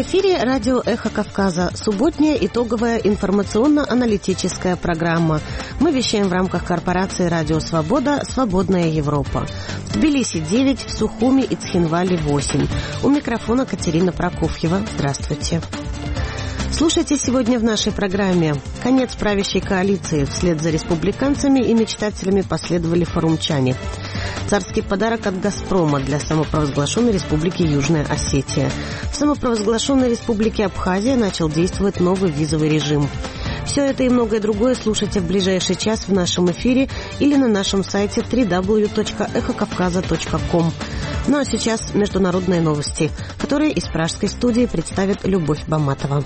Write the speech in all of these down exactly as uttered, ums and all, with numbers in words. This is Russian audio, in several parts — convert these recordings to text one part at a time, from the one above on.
В эфире радио «Эхо Кавказа», субботняя итоговая информационно-аналитическая программа. Мы вещаем в рамках корпорации «Радио Свобода. Свободная Европа». В Тбилиси девять, в Сухуми и Цхинвале восемь. У микрофона Катерина Прокофьева. Здравствуйте. Слушайте сегодня в нашей программе. Конец правящей коалиции. Вслед за республиканцами и мечтателями последовали форумчане. Царский подарок от «Газпрома» для самопровозглашенной республики Южная Осетия. В самопровозглашенной республике Абхазия начал действовать новый визовый режим. Все это и многое другое слушайте в ближайший час в нашем эфире или на нашем сайте дабл ю дабл ю дабл ю точка эхо кавказа точка ком. Ну а сейчас международные новости, которые из пражской студии представит Любовь Баматова.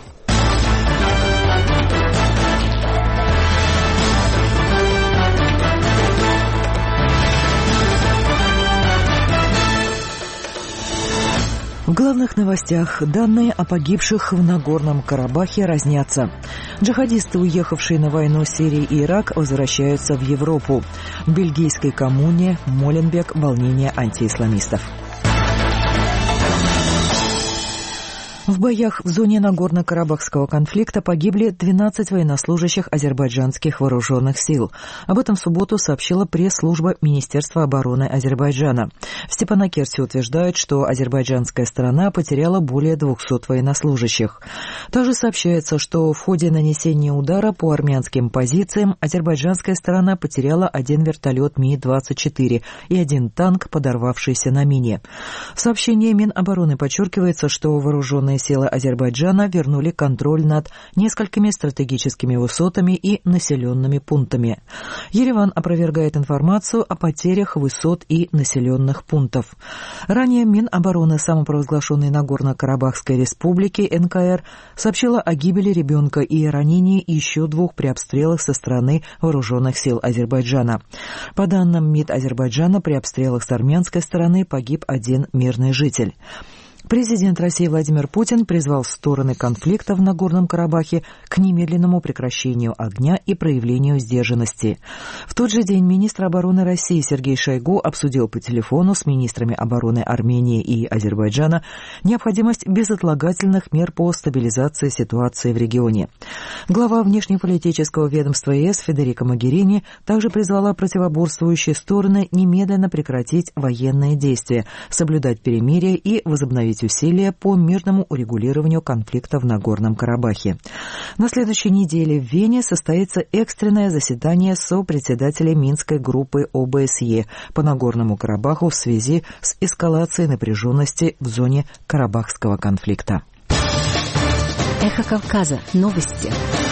В главных новостях данные о погибших в Нагорном Карабахе разнятся. Джихадисты, уехавшие на войну в Сирии и Ирак, возвращаются в Европу. В бельгийской коммуне Моленбек волнение антиисламистов. В боях в зоне Нагорно-Карабахского конфликта погибли двенадцать военнослужащих азербайджанских вооруженных сил. Об этом в субботу сообщила пресс-служба Министерства обороны Азербайджана. В Степанакерте утверждают, что азербайджанская сторона потеряла более двухсот военнослужащих. Также сообщается, что в ходе нанесения удара по армянским позициям азербайджанская сторона потеряла один вертолет Ми двадцать четыре и один танк, подорвавшийся на мине. В сообщении Минобороны подчеркивается, что вооруженные силы Азербайджана вернули контроль над несколькими стратегическими высотами и населенными пунктами. Ереван опровергает информацию о потерях высот и населенных пунктов. Ранее Минобороны самопровозглашенной Нагорно-Карабахской республики эн ка эр сообщила о гибели ребенка и ранении еще двух при обстрелах со стороны вооруженных сил Азербайджана. По данным МИД Азербайджана, при обстрелах с армянской стороны погиб один мирный житель. Президент России Владимир Путин призвал стороны конфликта в Нагорном Карабахе к немедленному прекращению огня и проявлению сдержанности. В тот же день министр обороны России Сергей Шойгу обсудил по телефону с министрами обороны Армении и Азербайджана необходимость безотлагательных мер по стабилизации ситуации в регионе. Глава внешнеполитического ведомства е эс Федерико Могерини также призвала противоборствующие стороны немедленно прекратить военные действия, соблюдать перемирие и возобновить усилия по мирному урегулированию конфликта в Нагорном Карабахе. На следующей неделе в Вене состоится экстренное заседание сопредседателей Минской группы о бэ эс е по Нагорному Карабаху в связи с эскалацией напряженности в зоне Карабахского конфликта. Эхо Кавказа. Новости.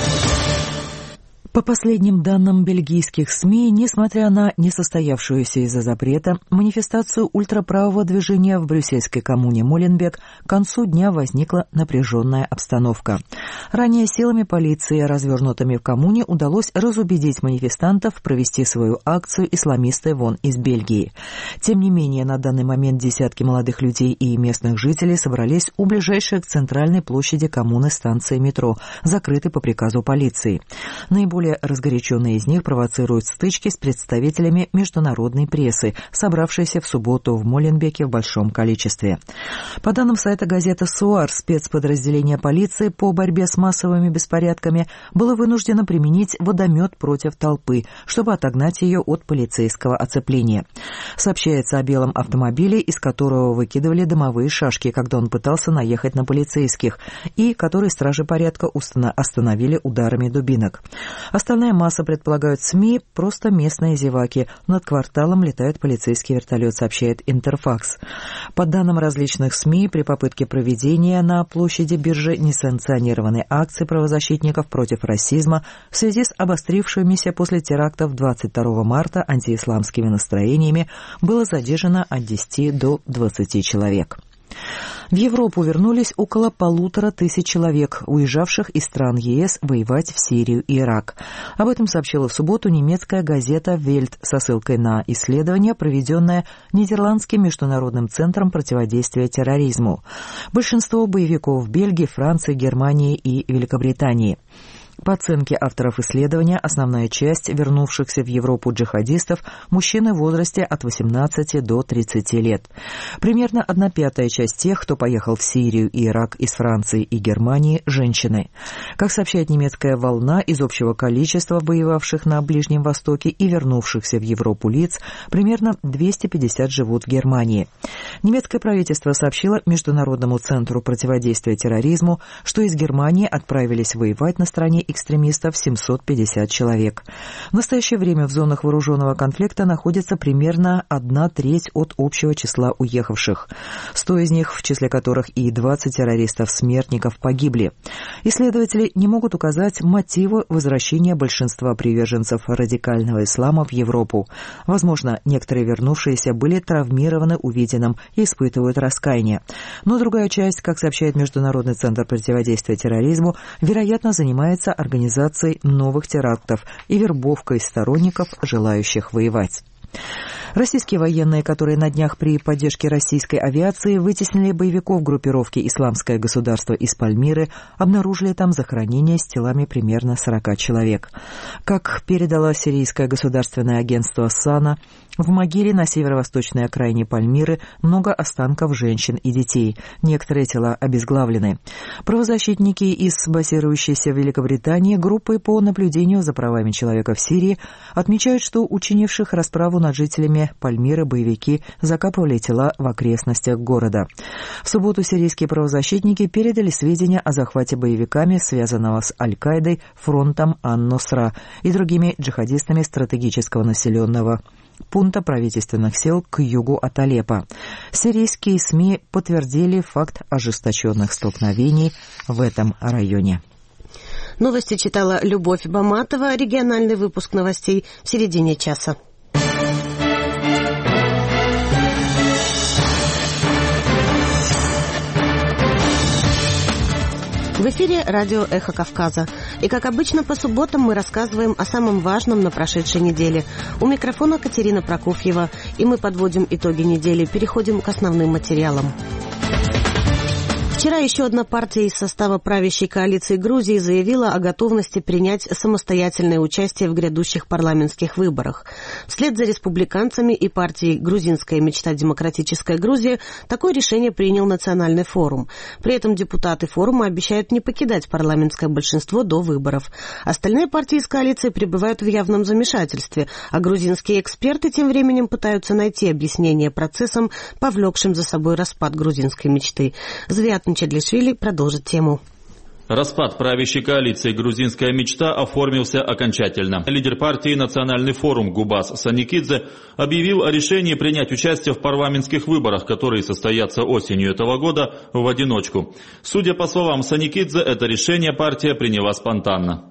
По последним данным бельгийских СМИ, несмотря на несостоявшуюся из-за запрета манифестацию ультраправого движения в брюссельской коммуне Моленбек, к концу дня возникла напряженная обстановка. Ранее силами полиции, развернутыми в коммуне, удалось разубедить манифестантов провести свою акцию «Исламисты вон из Бельгии». Тем не менее, на данный момент десятки молодых людей и местных жителей собрались у ближайшей к центральной площади коммуны станции метро, закрытой по приказу полиции. Наиболее разгоряченные из них провоцируют стычки с представителями международной прессы, собравшейся в субботу в Моленбеке в большом количестве. По данным сайта газеты «Суар», спецподразделение полиции по борьбе с массовыми беспорядками было вынуждено применить водомет против толпы, чтобы отогнать ее от полицейского оцепления. Сообщается о белом автомобиле, из которого выкидывали дымовые шашки, когда он пытался наехать на полицейских, и который стражи порядка остановили ударами дубинок. Остальная масса, предполагают СМИ, просто местные зеваки. Над кварталом летает полицейский вертолет, сообщает Интерфакс. По данным различных СМИ, при попытке проведения на площади биржи несанкционированной акции правозащитников против расизма в связи с обострившимися после терактов двадцать второго марта антиисламскими настроениями было задержано от десяти до двадцати человек. В Европу вернулись около полутора тысяч человек, уезжавших из стран е эс воевать в Сирию и Ирак. Об этом сообщила в субботу немецкая газета «Вельт» со ссылкой на исследование, проведенное Нидерландским международным центром противодействия терроризму. Большинство боевиков в Бельгии, Франции, Германии и Великобритании. По оценке авторов исследования, основная часть вернувшихся в Европу джихадистов – мужчины в возрасте от восемнадцати до тридцати лет. Примерно одна пятая часть тех, кто поехал в Сирию и Ирак из Франции и Германии – женщины. Как сообщает немецкая «Волна», из общего количества воевавших на Ближнем Востоке и вернувшихся в Европу лиц, примерно двести пятьдесят живут в Германии. Немецкое правительство сообщило Международному центру противодействия терроризму, что из Германии отправились воевать на стороне экстремистов семьсот пятьдесят человек. В настоящее время в зонах вооруженного конфликта находится примерно одна треть от общего числа уехавших. сто из них, в числе которых и двадцать террористов-смертников, погибли. Исследователи не могут указать мотивы возвращения большинства приверженцев радикального ислама в Европу. Возможно, некоторые вернувшиеся были травмированы увиденным и испытывают раскаяние. Но другая часть, как сообщает Международный центр противодействия терроризму, вероятно, занимается организацией новых терактов и вербовкой сторонников, желающих воевать. Российские военные, которые на днях при поддержке российской авиации вытеснили боевиков группировки «Исламское государство» из Пальмиры, обнаружили там захоронения с телами примерно сорока человек. Как передало сирийское государственное агентство САНА, в могиле на северо-восточной окраине Пальмиры много останков женщин и детей. Некоторые тела обезглавлены. Правозащитники из базирующейся в Великобритании группы по наблюдению за правами человека в Сирии отмечают, что учинивших расправу над жителями Пальмиры боевики закапывали тела в окрестностях города. В субботу сирийские правозащитники передали сведения о захвате боевиками, связанного с Аль-Каидой, фронтом Ан-Нусра и другими джихадистами стратегического населенного пункта правительственных сил к югу от Алеппо. Сирийские СМИ подтвердили факт ожесточенных столкновений в этом районе. Новости читала Любовь Баматова. Региональный выпуск новостей в середине часа. В эфире радио «Эхо Кавказа». И, как обычно, по субботам мы рассказываем о самом важном на прошедшей неделе. У микрофона Катерина Прокофьева. И мы подводим итоги недели, переходим к основным материалам. Вчера еще одна партия из состава правящей коалиции Грузии заявила о готовности принять самостоятельное участие в грядущих парламентских выборах. Вслед за республиканцами и партией «Грузинская мечта. Демократическая Грузия» такое решение принял Национальный форум. При этом депутаты форума обещают не покидать парламентское большинство до выборов. Остальные партии из коалиции пребывают в явном замешательстве, а грузинские эксперты тем временем пытаются найти объяснение процессам, повлекшим за собой распад грузинской мечты. Звят Чедлишвили продолжит тему. Распад правящей коалиции «Грузинская мечта» оформился окончательно. Лидер партии «Национальный форум» Губас Саникидзе объявил о решении принять участие в парламентских выборах, которые состоятся осенью этого года, в одиночку. Судя по словам Саникидзе, это решение партия приняла спонтанно.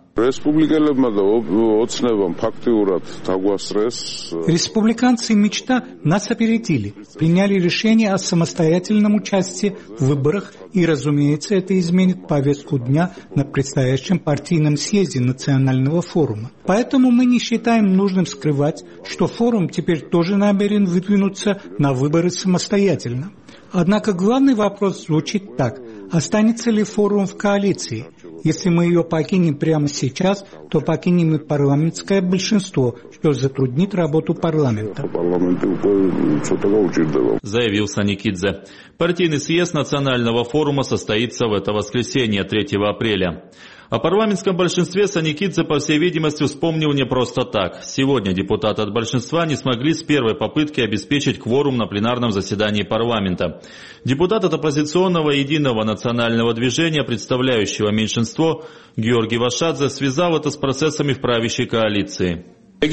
Республиканцы «Мечта» нас опередили, приняли решение о самостоятельном участии в выборах, и, разумеется, это изменит повестку дня на предстоящем партийном съезде Национального форума. Поэтому мы не считаем нужным скрывать, что форум теперь тоже намерен выдвинуться на выборы самостоятельно. Однако главный вопрос звучит так: останется ли форум в коалиции? Если мы ее покинем прямо сейчас, то покинем и парламентское большинство, что затруднит работу парламента. Заявил Саникидзе. Партийный съезд Национального форума состоится в это воскресенье, третьего апреля. О парламентском большинстве Саникидзе, по всей видимости, вспомнил не просто так. Сегодня депутаты от большинства не смогли с первой попытки обеспечить кворум на пленарном заседании парламента. Депутат от оппозиционного единого национального движения, представляющего меньшинство, Георгий Вашадзе, связал это с процессами в правящей коалиции.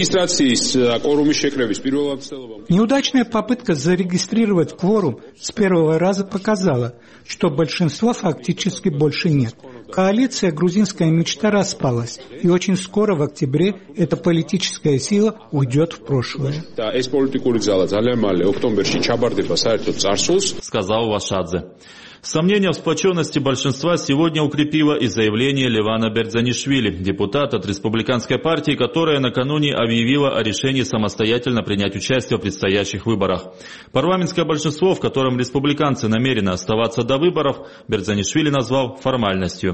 Неудачная попытка зарегистрировать кворум с первого раза показала, что большинства фактически больше нет. Коалиция «Грузинская мечта» распалась, и очень скоро, в октябре, эта политическая сила уйдет в прошлое. Сказал Вашадзе. Сомнения в сплоченности большинства сегодня укрепило и заявление Левана Бердзанишвили, депутата от республиканской партии, которая накануне объявила о решении самостоятельно принять участие в предстоящих выборах. Парламентское большинство, в котором республиканцы намерены оставаться до выборов, Бердзанишвили назвал формальностью.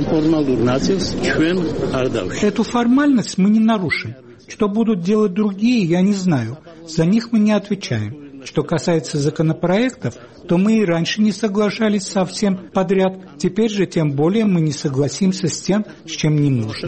Эту формальность мы не нарушим. Что будут делать другие, я не знаю. За них мы не отвечаем. Что касается законопроектов, то мы и раньше не соглашались со всем подряд. Теперь же тем более мы не согласимся с тем, с чем не нужно.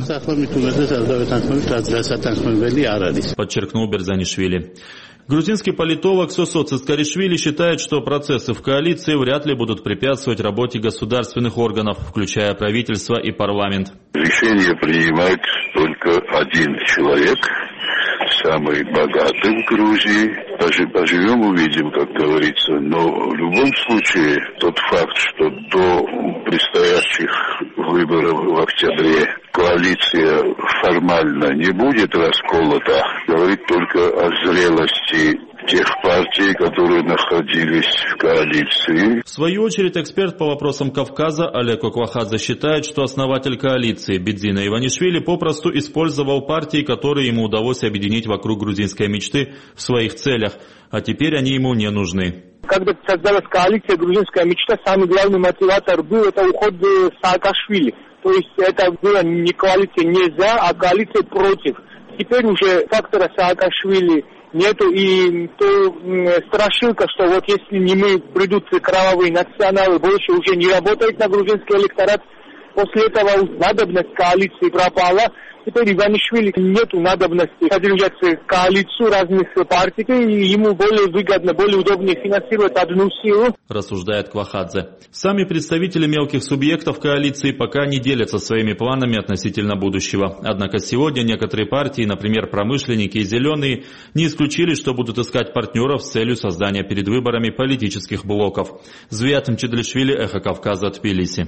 Подчеркнул Бердзанишвили. Грузинский политолог Сосо Цискаришвили считает, что процессы в коалиции вряд ли будут препятствовать работе государственных органов, включая правительство и парламент. Решение принимает только один человек, самый богатый в Грузии. Поживем, увидим, как говорится. Но в любом случае тот факт, что до предстоящих выборов в октябре коалиция формально не будет расколота, говорит только о зрелости тех партий, которые находились в коалиции. В свою очередь, эксперт по вопросам Кавказа Олег Оквахадзе считает, что основатель коалиции Бидзина Иванишвили попросту использовал партии, которые ему удалось объединить вокруг грузинской мечты в своих целях, а теперь они ему не нужны. Когда создалась коалиция «Грузинская мечта», самый главный мотиватор был это уход Саакашвили. То есть это была не коалиция не за, а коалиция против. Теперь уже фактора Саакашвили нету, и то страшилка, что вот если не мы, придут кровавые националы, больше уже не работает на грузинский электорат. После этого надобность коалиции пропала. Теперь Иванишвили нету надобности содержать коалицию разных партий, и ему более выгодно, более удобнее финансировать одну силу. Рассуждает Квахадзе. Сами представители мелких субъектов коалиции пока не делятся своими планами относительно будущего. Однако сегодня некоторые партии, например, промышленники и зеленые, не исключили, что будут искать партнеров с целью создания перед выборами политических блоков. Звиат Мчедлишвили, Эхо Кавказа, Тбилиси.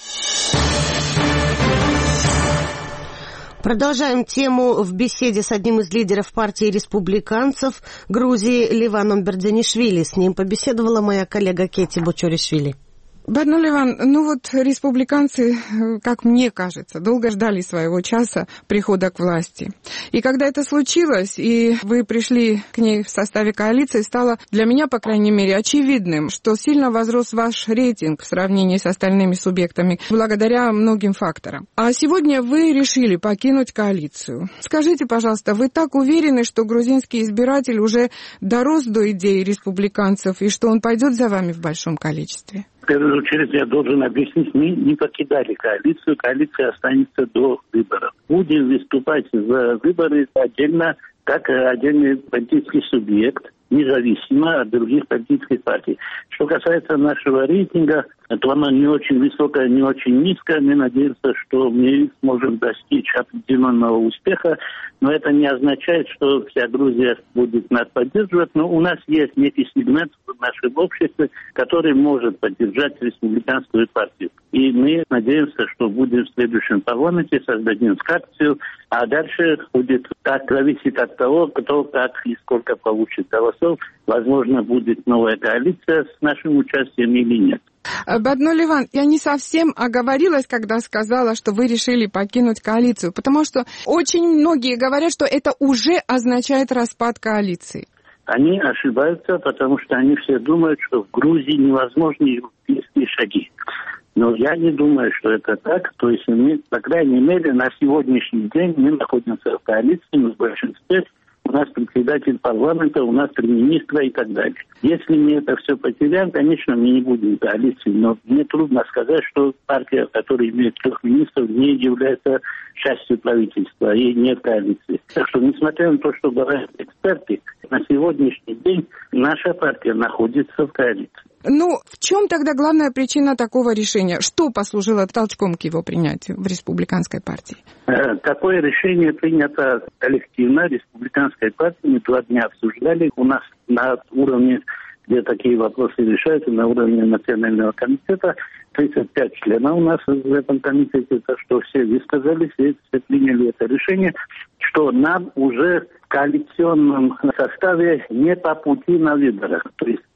Продолжаем тему в беседе с одним из лидеров партии республиканцев Грузии Леваном Бердзанишвили. С ним побеседовала моя коллега Кети Бочоришвили. Барно Леван, ну вот республиканцы, как мне кажется, долго ждали своего часа прихода к власти. И когда это случилось, и вы пришли к ней в составе коалиции, стало для меня, по крайней мере, очевидным, что сильно возрос ваш рейтинг в сравнении с остальными субъектами благодаря многим факторам. А сегодня вы решили покинуть коалицию. Скажите, пожалуйста, вы так уверены, что грузинский избиратель уже дорос до идеи республиканцев и что он пойдет за вами в большом количестве? В первую очередь я должен объяснить, мы не покидали коалицию, коалиция останется до выборов. Будем выступать за выборы отдельно, как отдельный политический субъект, независимо от других политических партий. Что касается нашего рейтинга, то оно не очень высокое, не очень низкое. Мы надеемся, что мы сможем достичь определенного успеха, но это не означает, что вся Грузия будет нас поддерживать. Но у нас есть некий сегмент в нашем обществе, который может поддержать республиканскую партию. И мы надеемся, что будем в следующем парламенте, создадим фракцию, а дальше будет так зависеть от того, кто как и сколько получит голосов. Возможно, будет новая коалиция с нашим участием или нет. Барно Леван, я не совсем оговорилась, когда сказала, что вы решили покинуть коалицию, потому что очень многие говорят, что это уже означает распад коалиции. Они ошибаются, потому что они все думают, что в Грузии невозможны европейские шаги. Но я не думаю, что это так. То есть мы, по крайней мере, на сегодняшний день мы находимся в коалиции, мы в большинстве. У нас председатель парламента, у нас три министра и так далее. Если мы это все потеряем, конечно, мы не будем в коалиции, но мне трудно сказать, что партия, которая имеет трех министров, не является частью правительства и нет коалиции. Так что, несмотря на то, что говорят эксперты, на сегодняшний день наша партия находится в коалиции. Ну, в чем тогда главная причина такого решения? Что послужило толчком к его принятию в республиканской партии? Такое решение принято коллективно республиканской партией. Мы два дня обсуждали. У нас на уровне, где такие вопросы решаются, на уровне национального комитета, тридцать пять членов у нас в этом комитете, так что все высказались и все приняли это решение, что нам уже в коалиционном составе не по пути на выборах. То есть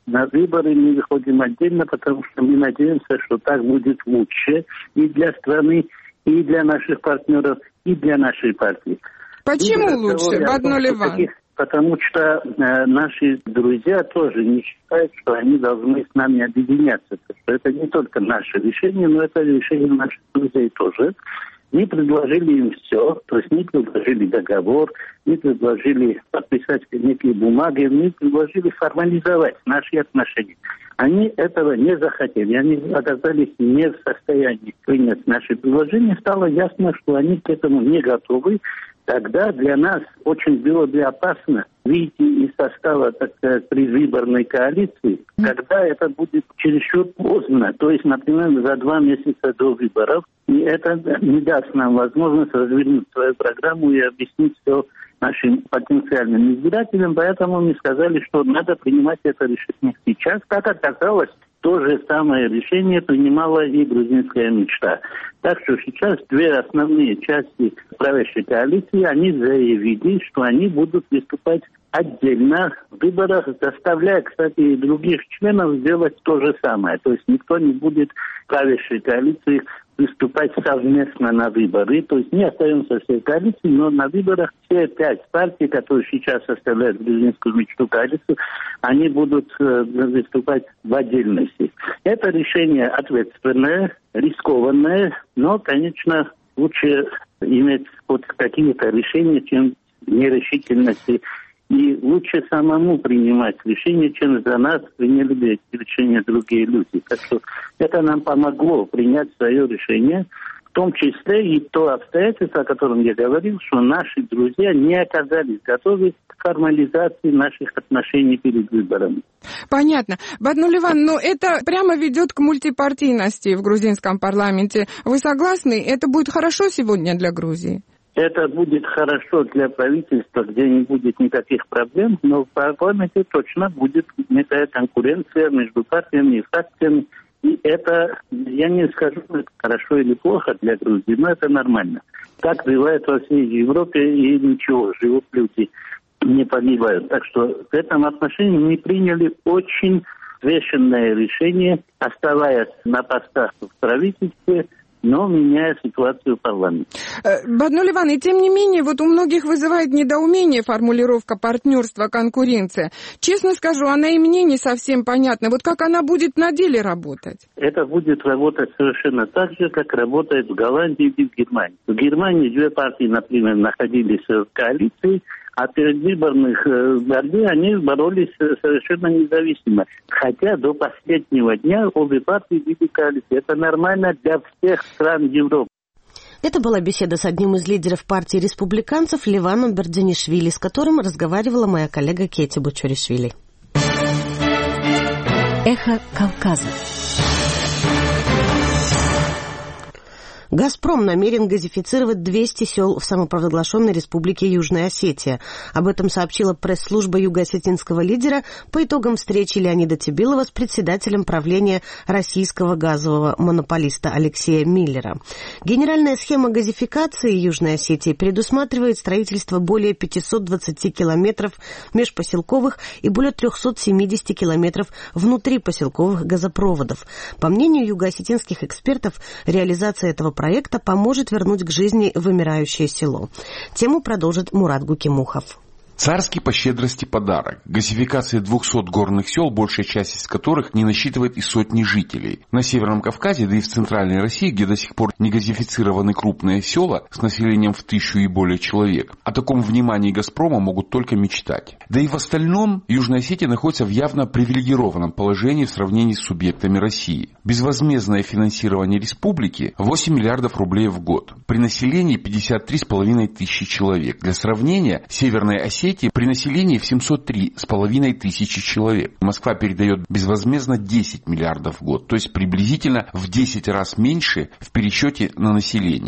на выборы мы выходим отдельно, потому что мы надеемся, что так будет лучше и для страны, и для наших партнеров, и для нашей партии. Почему и лучше, Баднуливан? Потому что э, наши друзья тоже не считают, что они должны с нами объединяться. Что это не только наше решение, но это решение наших друзей тоже. Мы предложили им все, то есть мы предложили договор, мы предложили подписать некие бумаги, мы предложили формализовать наши отношения. Они этого не захотели, они оказались не в состоянии принять наши предложения. Стало ясно, что они к этому не готовы. Тогда для нас очень было бы опасно выйти из состава, так сказать, предвыборной коалиции, когда это будет чересчур поздно, то есть, например, за два месяца до выборов, и это не даст нам возможность развернуть свою программу и объяснить все нашим потенциальным избирателям, поэтому мы сказали, что надо принимать это решение сейчас. Как оказалось, то же самое решение принимала и грузинская мечта. Так что сейчас две основные части правящей коалиции, они заявили, что они будут выступать отдельно в выборах, заставляя, кстати, и других членов сделать то же самое. То есть никто не будет в правящей коалиции выступать совместно на выборы. То есть не остаемся всей коалиции, но на выборах все пять партий, которые сейчас составляют грузинскую мечту коалицию, они будут э, выступать в отдельности. Это решение ответственное, рискованное, но, конечно, лучше иметь вот какие-то решения, чем нерешительности. И лучше самому принимать решения, чем за нас приняли бы эти решения другие люди. Так что это нам помогло принять свое решение, в том числе и то обстоятельство, о котором я говорил, что наши друзья не оказались готовы к формализации наших отношений перед выборами. Понятно. Баднуливан, но это прямо ведет к мультипартийности в грузинском парламенте. Вы согласны? Это будет хорошо сегодня для Грузии? Это будет хорошо для правительства, где не будет никаких проблем, но в парламенте точно будет некая конкуренция между партиями и фракциями. И это, я не скажу, это хорошо или плохо для Грузии, но это нормально. Так бывает во всей Европе, и ничего, живут люди, не погибают. Так что в этом отношении мы приняли очень взвешенное решение, оставаясь на постах в правительстве, но меняя ситуацию в парламенте. Баднуливан, и тем не менее, вот у многих вызывает недоумение формулировка партнерства, конкуренция. Честно скажу, она и мне не совсем понятна. Вот как она будет на деле работать? Это будет работать совершенно так же, как работает в Голландии и в Германии. В Германии две партии, например, находились в коалиции, а перед выборных борьбе они боролись совершенно независимо. Хотя до последнего дня обе партии были в коалиции. Это нормально для всех стран Европы. Это была беседа с одним из лидеров партии республиканцев Ливаном Бердзинишвили, с которым разговаривала моя коллега Кети Бучуришвили. Эхо Кавказа. «Газпром» намерен газифицировать двести сел в самопровозглашенной республике Южная Осетия. Об этом сообщила пресс-служба юго-осетинского лидера по итогам встречи Леонида Тебилова с председателем правления российского газового монополиста Алексея Миллера. Генеральная схема газификации Южной Осетии предусматривает строительство более пятьсот двадцать километров межпоселковых и более триста семьдесят километров внутрипоселковых газопроводов. По мнению юго-осетинских экспертов, реализация этого проекта проекта поможет вернуть к жизни вымирающее село. Тему продолжит Мурат Гукимухов. Царский по щедрости подарок. Газификация двухсот горных сел, большая часть из которых не насчитывает и сотни жителей. На Северном Кавказе, да и в Центральной России, где до сих пор не газифицированы крупные села с населением в тысячу и более человек, о таком внимании «Газпрома» могут только мечтать. Да и в остальном Южная Осетия находится в явно привилегированном положении в сравнении с субъектами России. Безвозмездное финансирование республики восемь миллиардов рублей в год. При населении пятьдесят три с половиной тысячи человек. Для сравнения, Северная Осетия при населении в семьсот три с половиной тысячи человек. Москва передает безвозмездно десять миллиардов в год, то есть приблизительно в десять раз меньше в пересчете на население.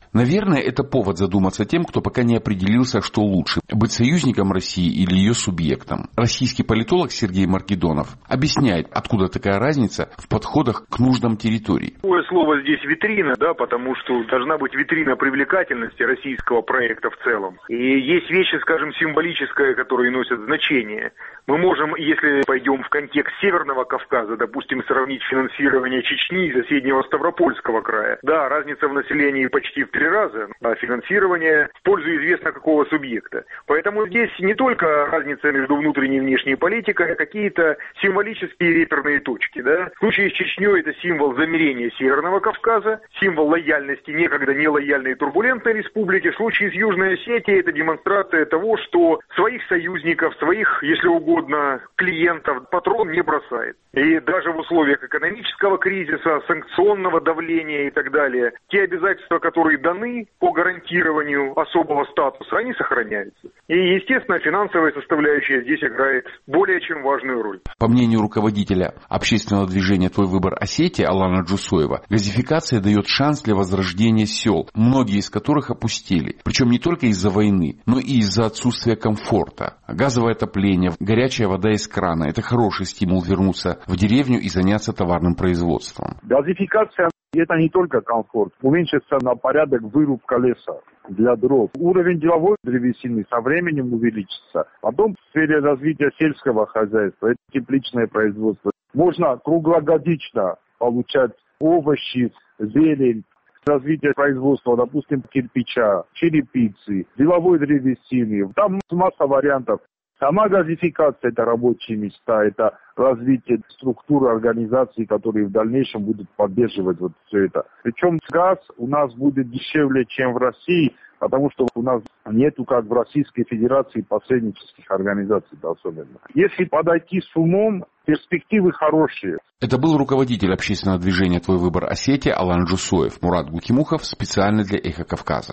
Наверное, это повод задуматься тем, кто пока не определился, что лучше – быть союзником России или ее субъектом. Российский политолог Сергей Маркедонов объясняет, откуда такая разница в подходах к нуждам территории. Такое слово здесь витрина, да, потому что должна быть витрина привлекательности российского проекта в целом. И есть вещи, скажем, символические, которые носят значение. Мы можем, если пойдем в контекст Северного Кавказа, допустим, сравнить финансирование Чечни и соседнего Ставропольского края. Да, разница в населении почти в три раза, а финансирование в пользу известно какого субъекта. Поэтому здесь не только разница между внутренней и внешней политикой, а какие-то символические реперные точки. Да? В случае с Чечней это символ замирения Северного Кавказа, символ лояльности некогда нелояльной и турбулентной республики. В случае с Южной Осетией это демонстрация того, что своих союзников, своих, если угодно, клиентов патрон не бросает. И даже в условиях экономического кризиса, санкционного давления и так далее, те обязательства, которые даны по гарантированию особого статуса, они сохраняются. И, естественно, финансовая составляющая здесь играет более чем важную роль. По мнению руководителя общественного движения «Твой выбор Осетия» Алана Джусоева, газификация дает шанс для возрождения сел, многие из которых опустели. Причем не только из-за войны, но и из-за отсутствия комфорта. Газовое отопление, горячая вода из крана – это хороший стимул вернуться в деревню и заняться товарным производством. Газификация – это не только комфорт. Уменьшится на порядок вырубка леса для дров. Уровень деловой древесины со временем увеличится. Потом в сфере развития сельского хозяйства – это тепличное производство. Можно круглогодично получать овощи, зелень, развитие производства, допустим, кирпича, черепицы, деловой древесины. Там масса вариантов. Сама газификация – это рабочие места, это развитие структуры организаций, которые в дальнейшем будут поддерживать вот все это. Причем газ у нас будет дешевле, чем в России, потому что у нас нету, как в Российской Федерации, посреднических организаций особенно. Если подойти с умом, перспективы хорошие. Это был руководитель общественного движения «Твой выбор Осетия» Алан Джусоев. Мурат Гукимухов специально для «Эхо Кавказа».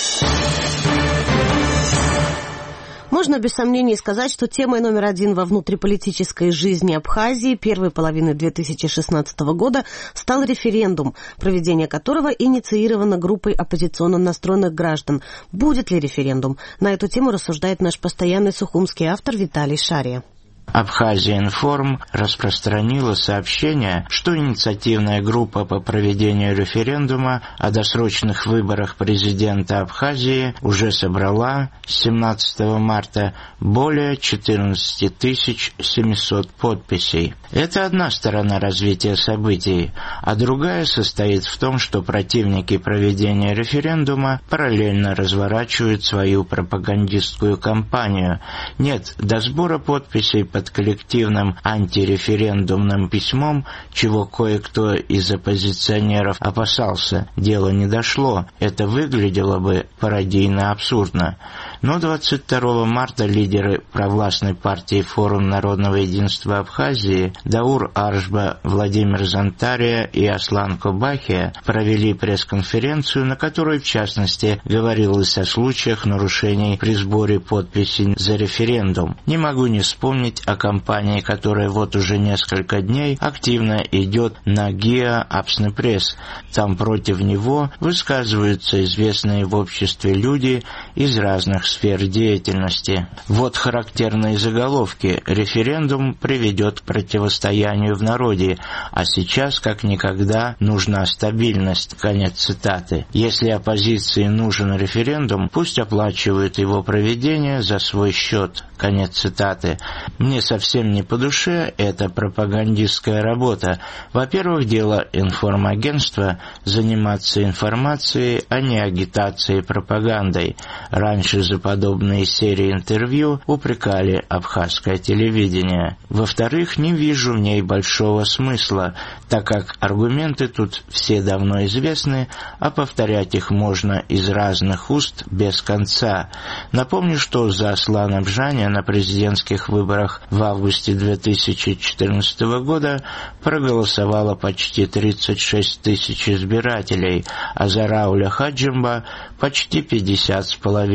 Можно без сомнений сказать, что темой номер один во внутриполитической жизни Абхазии первой половины две тысячи шестнадцатого года стал референдум, проведение которого инициировано группой оппозиционно настроенных граждан. Будет ли референдум? На эту тему рассуждает наш постоянный сухумский автор Виталий Шария. Абхазия-Информ распространила сообщение, что инициативная группа по проведению референдума о досрочных выборах президента Абхазии уже собрала с семнадцатого марта более четырнадцать тысяч семьсот подписей. Это одна сторона развития событий, а другая состоит в том, что противники проведения референдума параллельно разворачивают свою пропагандистскую кампанию. Нет, до сбора подписей под коллективным антиреферендумным письмом, чего кое-кто из оппозиционеров опасался, дело не дошло. Это выглядело бы пародийно абсурдно. Но двадцать второго марта лидеры провластной партии «Форум народного единства Абхазии» Даур Аршба, Владимир Зантария и Аслан Кобахия провели пресс-конференцию, на которой, в частности, говорилось о случаях нарушений при сборе подписей за референдум. Не могу не вспомнить о кампании, которая вот уже несколько дней активно идет на ГИА Апсны Пресс. Там против него высказываются известные в обществе люди из разных сфер деятельности. Вот характерные заголовки: «Референдум приведет к противостоянию в народе, а сейчас как никогда нужна стабильность». Конец цитаты. Если оппозиции нужен референдум, пусть оплачивают его проведение за свой счет. Конец цитаты. Мне совсем не по душе эта пропагандистская работа. Во-первых, дело информагентства заниматься информацией, а не агитацией и пропагандой. Раньше за подобные серии интервью упрекали абхазское телевидение. Во-вторых, не вижу в ней большого смысла, так как аргументы тут все давно известны, а повторять их можно из разных уст без конца. Напомню, что за Аслана Бжаня на президентских выборах в августе две тысячи четырнадцатого года проголосовало почти тридцать шесть тысяч избирателей, а за Рауля Хаджимба почти пятьдесят с половиной тысяч.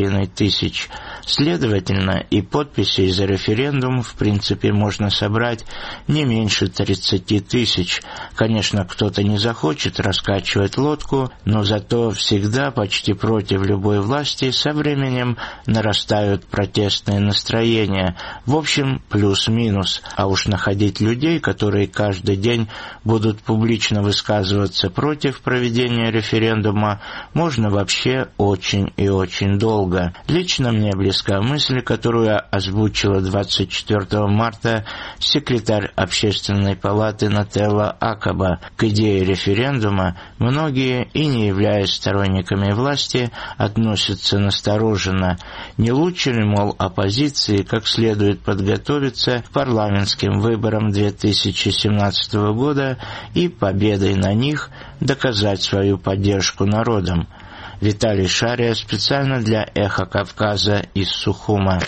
тысяч. Следовательно, и подписей за референдум в принципе можно собрать не меньше тридцати тысяч. Конечно, кто-то не захочет раскачивать лодку, но зато всегда почти против любой власти со временем нарастают протестные настроения. В общем, плюс-минус. А уж находить людей, которые каждый день будут публично высказываться против проведения референдума, можно вообще очень и очень долго. Лично мне близка мысль, которую озвучила двадцать четвёртого марта секретарь Общественной палаты Нателла Акаба. К идее референдума многие, и не являясь сторонниками власти, относятся настороженно. Не лучше ли, мол, оппозиции как следует подготовиться к парламентским выборам две тысячи семнадцатого года и победой на них доказать свою поддержку народом? Виталий Шария специально для «Эхо Кавказа» из Сухума.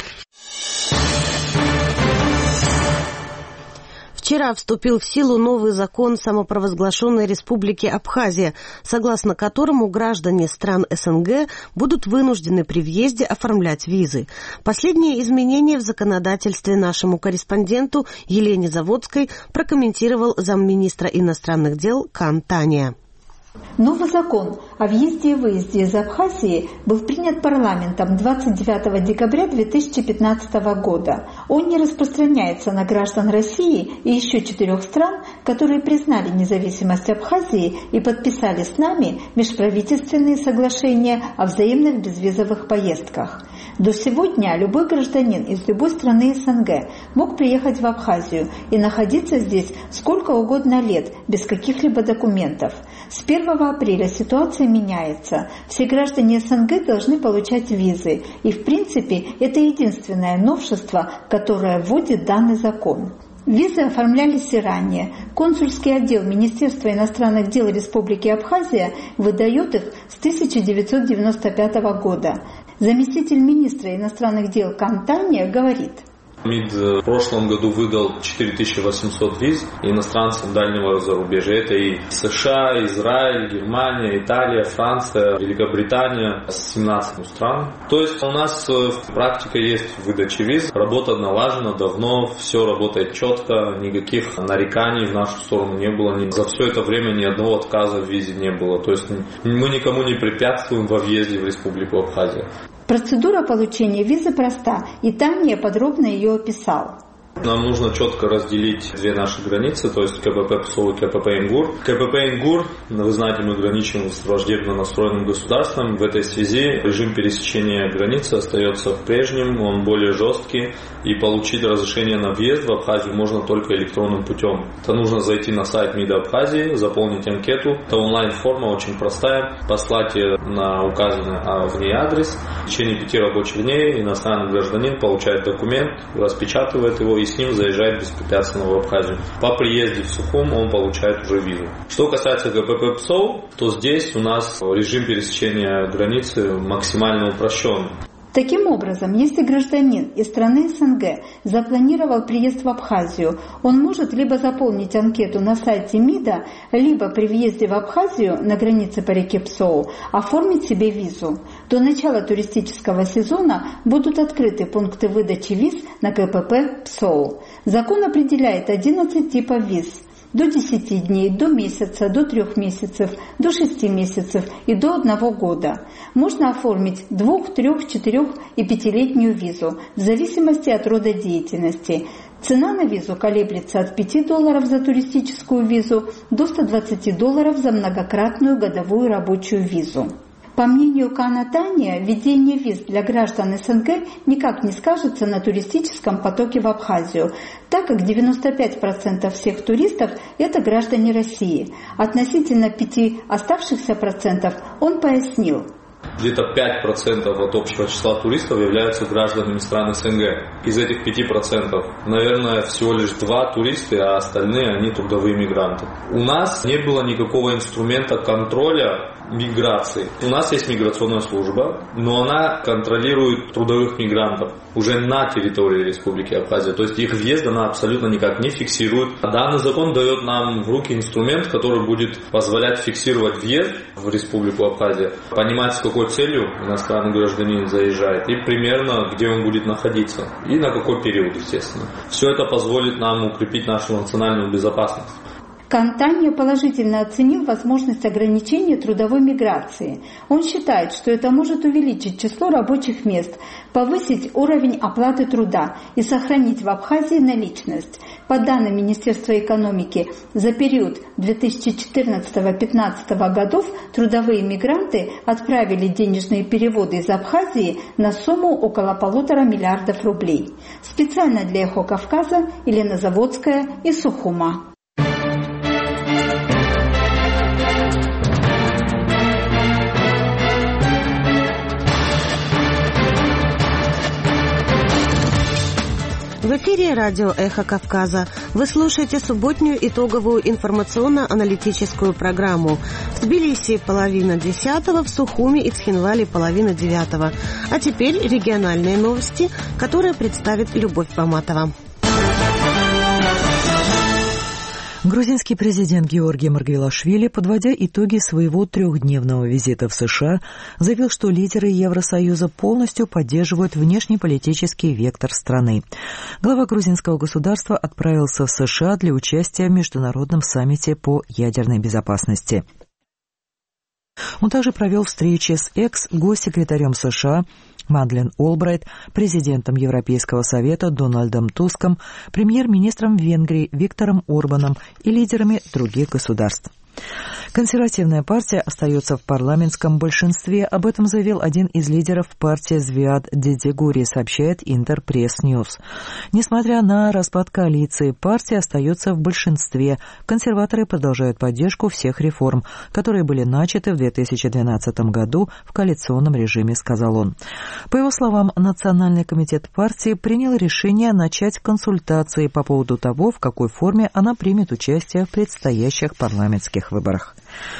Вчера вступил в силу новый закон самопровозглашенной Республики Абхазия, согласно которому граждане стран СНГ будут вынуждены при въезде оформлять визы. Последние изменения в законодательстве нашему корреспонденту Елене Заводской прокомментировал замминистра иностранных дел Кан Таня. Новый закон о въезде и выезде из Абхазии был принят парламентом двадцать девятого декабря две тысячи пятнадцатого года. Он не распространяется на граждан России и еще четырех стран, которые признали независимость Абхазии и подписали с нами межправительственные соглашения о взаимных безвизовых поездках. До сегодня любой гражданин из любой страны СНГ мог приехать в Абхазию и находиться здесь сколько угодно лет без каких-либо документов. С первого апреля ситуация меняется. Все граждане СНГ должны получать визы. И в принципе это единственное новшество, которое вводит данный закон. Визы оформлялись и ранее. Консульский отдел Министерства иностранных дел Республики Абхазия выдает их с тысяча девятьсот девяносто пятого года. Заместитель министра иностранных дел Кан Таня говорит: МИД в прошлом году выдал четыре тысячи восемьсот виз иностранцам дальнего зарубежья. Это и США, Израиль, Германия, Италия, Франция, Великобритания, семнадцать стран. То есть у нас практика есть выдачи виз. Работа налажена давно, все работает четко, никаких нареканий в нашу сторону не было. За все это время ни одного отказа в визе не было. То есть мы никому не препятствуем во въезде в Республику Абхазия. Процедура получения визы проста, и Таня подробно ее описал. Нам нужно четко разделить две наши границы, то есть КПП ПСО и КПП Ингур. КПП Ингур, вы знаете, мы граничим с враждебно настроенным государством. В этой связи режим пересечения границы остается прежним, он более жесткий. И получить разрешение на въезд в Абхазию можно только электронным путем. Это нужно зайти на сайт МИДа Абхазии, заполнить анкету. Это онлайн-форма очень простая. Послать ее на указанный в ней адрес. В течение пяти рабочих дней иностранный гражданин получает документ, распечатывает его и с ним заезжает беспрепятственно в Абхазию. По приезде в Сухум он получает уже визу. Что касается КПП ПСО, то здесь у нас режим пересечения границы максимально упрощен. Таким образом, если гражданин из страны СНГ запланировал приезд в Абхазию, он может либо заполнить анкету на сайте МИДа, либо при въезде в Абхазию на границе по реке Псоу оформить себе визу. До начала туристического сезона будут открыты пункты выдачи виз на КПП Псоу. Закон определяет одиннадцать типов виз. До десяти дней, до месяца, до трех месяцев, до шести месяцев и до одного года. Можно оформить двух, трех, четырех и пятилетнюю визу в зависимости от рода деятельности. Цена на визу колеблется от пяти долларов за туристическую визу до ста двадцати долларов за многократную годовую рабочую визу. По мнению Кана Таня, введение виз для граждан СНГ никак не скажется на туристическом потоке в Абхазию, так как девяносто пять процентов всех туристов – это граждане России. Относительно пяти оставшихся процентов он пояснил. Где-то пять процентов от общего числа туристов являются гражданами стран СНГ. Из этих пяти процентов, наверное, всего лишь два туристы, а остальные они трудовые мигранты. У нас не было никакого инструмента контроля миграции. У нас есть миграционная служба, но она контролирует трудовых мигрантов уже на территории Республики Абхазия. То есть их въезд она абсолютно никак не фиксирует. Данный закон дает нам в руки инструмент, который будет позволять фиксировать въезд в Республику Абхазия, понимать, с какой целью иностранный гражданин заезжает и примерно где он будет находиться и на какой период, естественно. Все это позволит нам укрепить нашу национальную безопасность. Кантанья положительно оценил возможность ограничения трудовой миграции. Он считает, что это может увеличить число рабочих мест, повысить уровень оплаты труда и сохранить в Абхазии наличность. По данным Министерства экономики, за период две тысячи четырнадцатого — две тысячи пятнадцатого годов трудовые мигранты отправили денежные переводы из Абхазии на сумму около полутора миллиардов рублей. Специально для «Эхо Кавказа» Елена Заводская из Сухума. В эфире радио «Эхо Кавказа». Вы слушаете субботнюю итоговую информационно-аналитическую программу. В Тбилиси половина десятого, в Сухуми и Цхинвале половина девятого. А теперь региональные новости, которые представит Любовь Баматова. Грузинский президент Георгий Маргвелашвили, подводя итоги своего трехдневного визита в США, заявил, что лидеры Евросоюза полностью поддерживают внешнеполитический вектор страны. Глава грузинского государства отправился в США для участия в международном саммите по ядерной безопасности. Он также провел встречи с экс-госсекретарем США Мадлен Олбрайт, президентом Европейского совета Дональдом Туском, премьер-министром Венгрии Виктором Орбаном и лидерами других государств. Консервативная партия остается в парламентском большинстве. Об этом заявил один из лидеров партии Звиад Дедигури, сообщает Интерпресс Ньюс. Несмотря на распад коалиции, партия остается в большинстве. Консерваторы продолжают поддержку всех реформ, которые были начаты в две тысячи двенадцатом году в коалиционном режиме, сказал он. По его словам, Национальный комитет партии принял решение начать консультации по поводу того, в какой форме она примет участие в предстоящих парламентских выборах.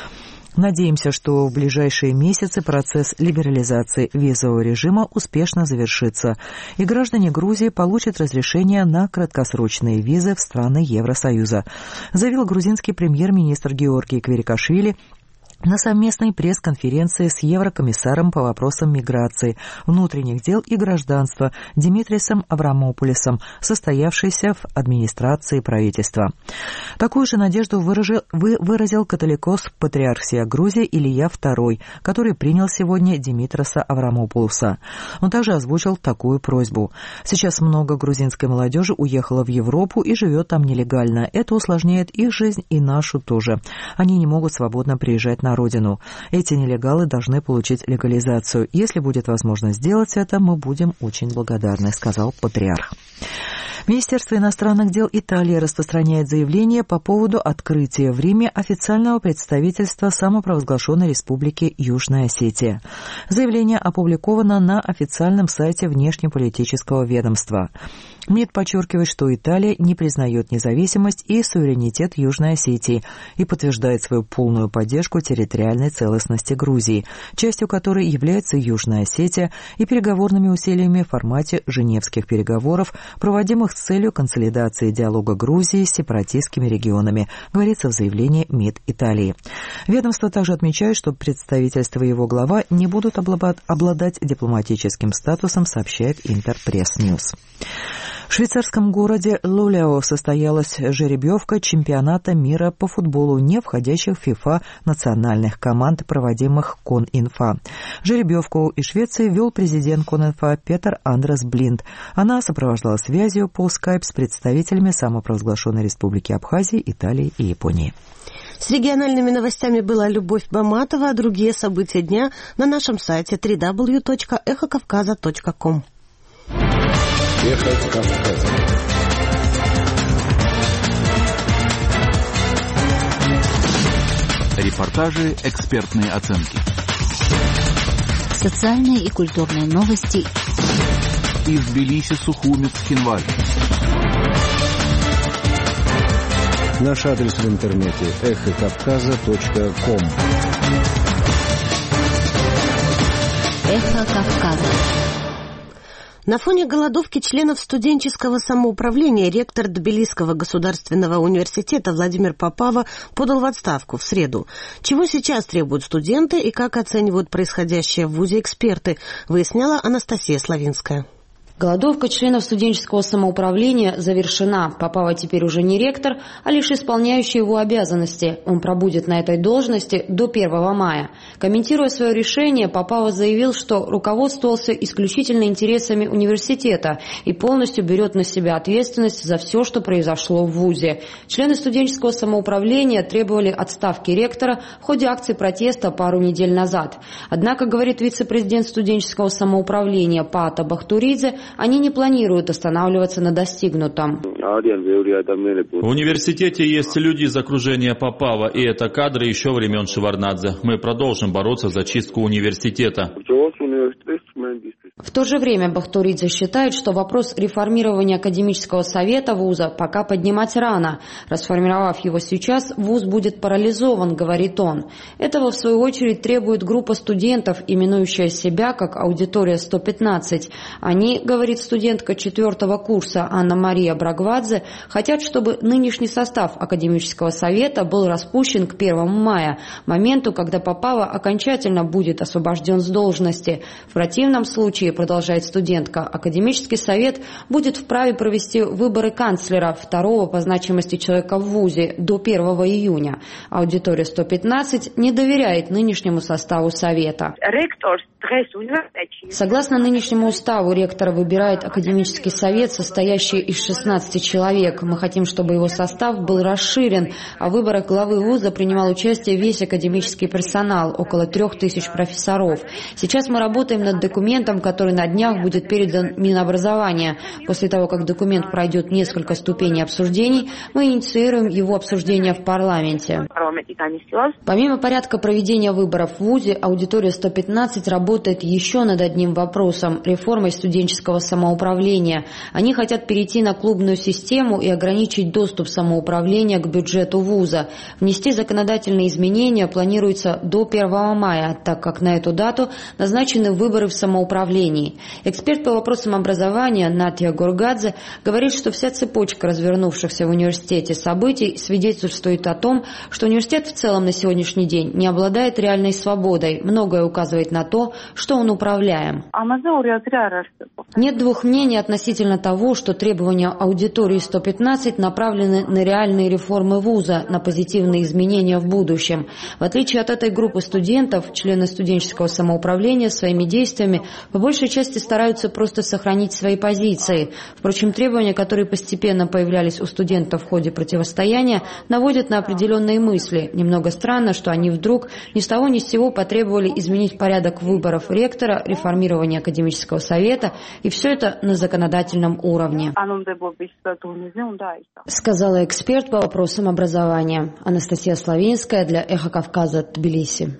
Надеемся, что в ближайшие месяцы процесс либерализации визового режима успешно завершится, и граждане Грузии получат разрешение на краткосрочные визы в страны Евросоюза, заявил грузинский премьер-министр Георгий Кверикашвили на совместной пресс-конференции с еврокомиссаром по вопросам миграции, внутренних дел и гражданства Димитрисом Аврамопулисом, состоявшейся в администрации правительства. Такую же надежду выразил, выразил католикос патриархия Грузии Илья второй, который принял сегодня Димитриса Аврамопулуса. Он также озвучил такую просьбу. Сейчас много грузинской молодежи уехало в Европу и живет там нелегально. Это усложняет их жизнь и нашу тоже. Они не могут свободно приезжать на на родину. Эти нелегалы должны получить легализацию. Если будет возможность сделать это, мы будем очень благодарны, сказал патриарх. Министерство иностранных дел Италии распространяет заявление по поводу открытия в Риме официального представительства самопровозглашенной республики Южная Осетия. Заявление опубликовано на официальном сайте внешнеполитического ведомства. МИД подчеркивает, что Италия не признает независимость и суверенитет Южной Осетии и подтверждает свою полную поддержку территориальной целостности Грузии, частью которой является Южная Осетия, и переговорными усилиями в формате женевских переговоров, проводимых с целью консолидации диалога Грузии с сепаратистскими регионами, говорится в заявлении МИД Италии. Ведомство также отмечает, что представительство и его глава не будут обладать дипломатическим статусом, сообщает Интерпресс Ньюс. В швейцарском городе Лулео состоялась жеребьевка чемпионата мира по футболу не входящих в ФИФА национальных команд, проводимых Конинфа. Жеребьевку из Швеции вел президент Конинфа Петер Андрес Блинд. Она сопровождала связью по скайп с представителями самопровозглашенной республики Абхазии, Италии и Японии. С региональными новостями была Любовь Баматова. Другие события дня на нашем сайте дабл ю дабл ю дабл ю точка эхо кавказа точка ком. Эхо Кавказа. Репортажи, экспертные оценки. Социальные и культурные новости. Из Тбилиси, Сухуми, Цхинвале. Наш адрес в интернете эхо кавказа точка ком. Эхо Кавказа. На фоне голодовки членов студенческого самоуправления ректор Тбилисского государственного университета Владимир Попава подал в отставку в среду. Чего сейчас требуют студенты и как оценивают происходящее в вузе эксперты, выясняла Анастасия Славинская. Голодовка членов студенческого самоуправления завершена. Попава теперь уже не ректор, а лишь исполняющий его обязанности. Он пробудет на этой должности до первого мая. Комментируя свое решение, Попава заявил, что руководствовался исключительно интересами университета и полностью берет на себя ответственность за все, что произошло в вузе. Члены студенческого самоуправления требовали отставки ректора в ходе акции протеста пару недель назад. Однако, говорит вице-президент студенческого самоуправления Паата Бахтуридзе, они не планируют останавливаться на достигнутом. В университете есть люди из окружения Попава, и это кадры еще времен Шеварднадзе. Мы продолжим бороться за чистку университета. В то же время Бахтуридзе считает, что вопрос реформирования академического совета вуза пока поднимать рано. Расформировав его сейчас, вуз будет парализован, говорит он. Этого, в свою очередь, требует группа студентов, именующая себя как «Аудитория сто пятнадцать». Они, говорит студентка четвертого курса Анна-Мария Брагвадзе, хотят, чтобы нынешний состав академического совета был распущен к первому мая, моменту, когда Попава окончательно будет освобожден с должности. В противном случае, продолжает студентка, академический совет будет вправе провести выборы канцлера, второго по значимости человека в вузе, до первого июня. Аудитория сто пятнадцать не доверяет нынешнему составу совета. Согласно нынешнему уставу, ректора выбирает академический совет, состоящий из шестнадцати человек. Мы хотим, чтобы его состав был расширен, а в выборах главы вуза принимал участие весь академический персонал, около трех тысяч профессоров. Сейчас мы работаем над документом, который на днях будет передан Минобразования. После того, как документ пройдет несколько ступеней обсуждений, мы инициируем его обсуждение в парламенте. Помимо порядка проведения выборов в вузе, аудитория сто пятнадцать работает еще над одним вопросом – реформой студенческого самоуправления. Они хотят перейти на клубную систему и ограничить доступ самоуправления к бюджету вуза. Внести законодательные изменения планируется до первого мая, так как на эту дату назначены выборы в самоуправлении. Эксперт по вопросам образования Натья Гургадзе говорит, что вся цепочка развернувшихся в университете событий свидетельствует о том, что университет в целом на сегодняшний день не обладает реальной свободой. Многое указывает на то, что он управляем. Нет двух мнений относительно того, что требования аудитории сто пятнадцать направлены на реальные реформы вуза, на позитивные изменения в будущем. В отличие от этой группы студентов, члены студенческого самоуправления своими действиями по большей части стараются просто сохранить свои позиции. Впрочем, требования, которые постепенно появлялись у студентов в ходе противостояния, наводят на определенные мысли. Немного странно, что они вдруг ни с того ни с сего потребовали изменить порядок выборов ректора, реформирования академического совета, и все это на законодательном уровне. Сказала эксперт по вопросам образования. Анастасия Славинская для Эхо Кавказа, Тбилиси.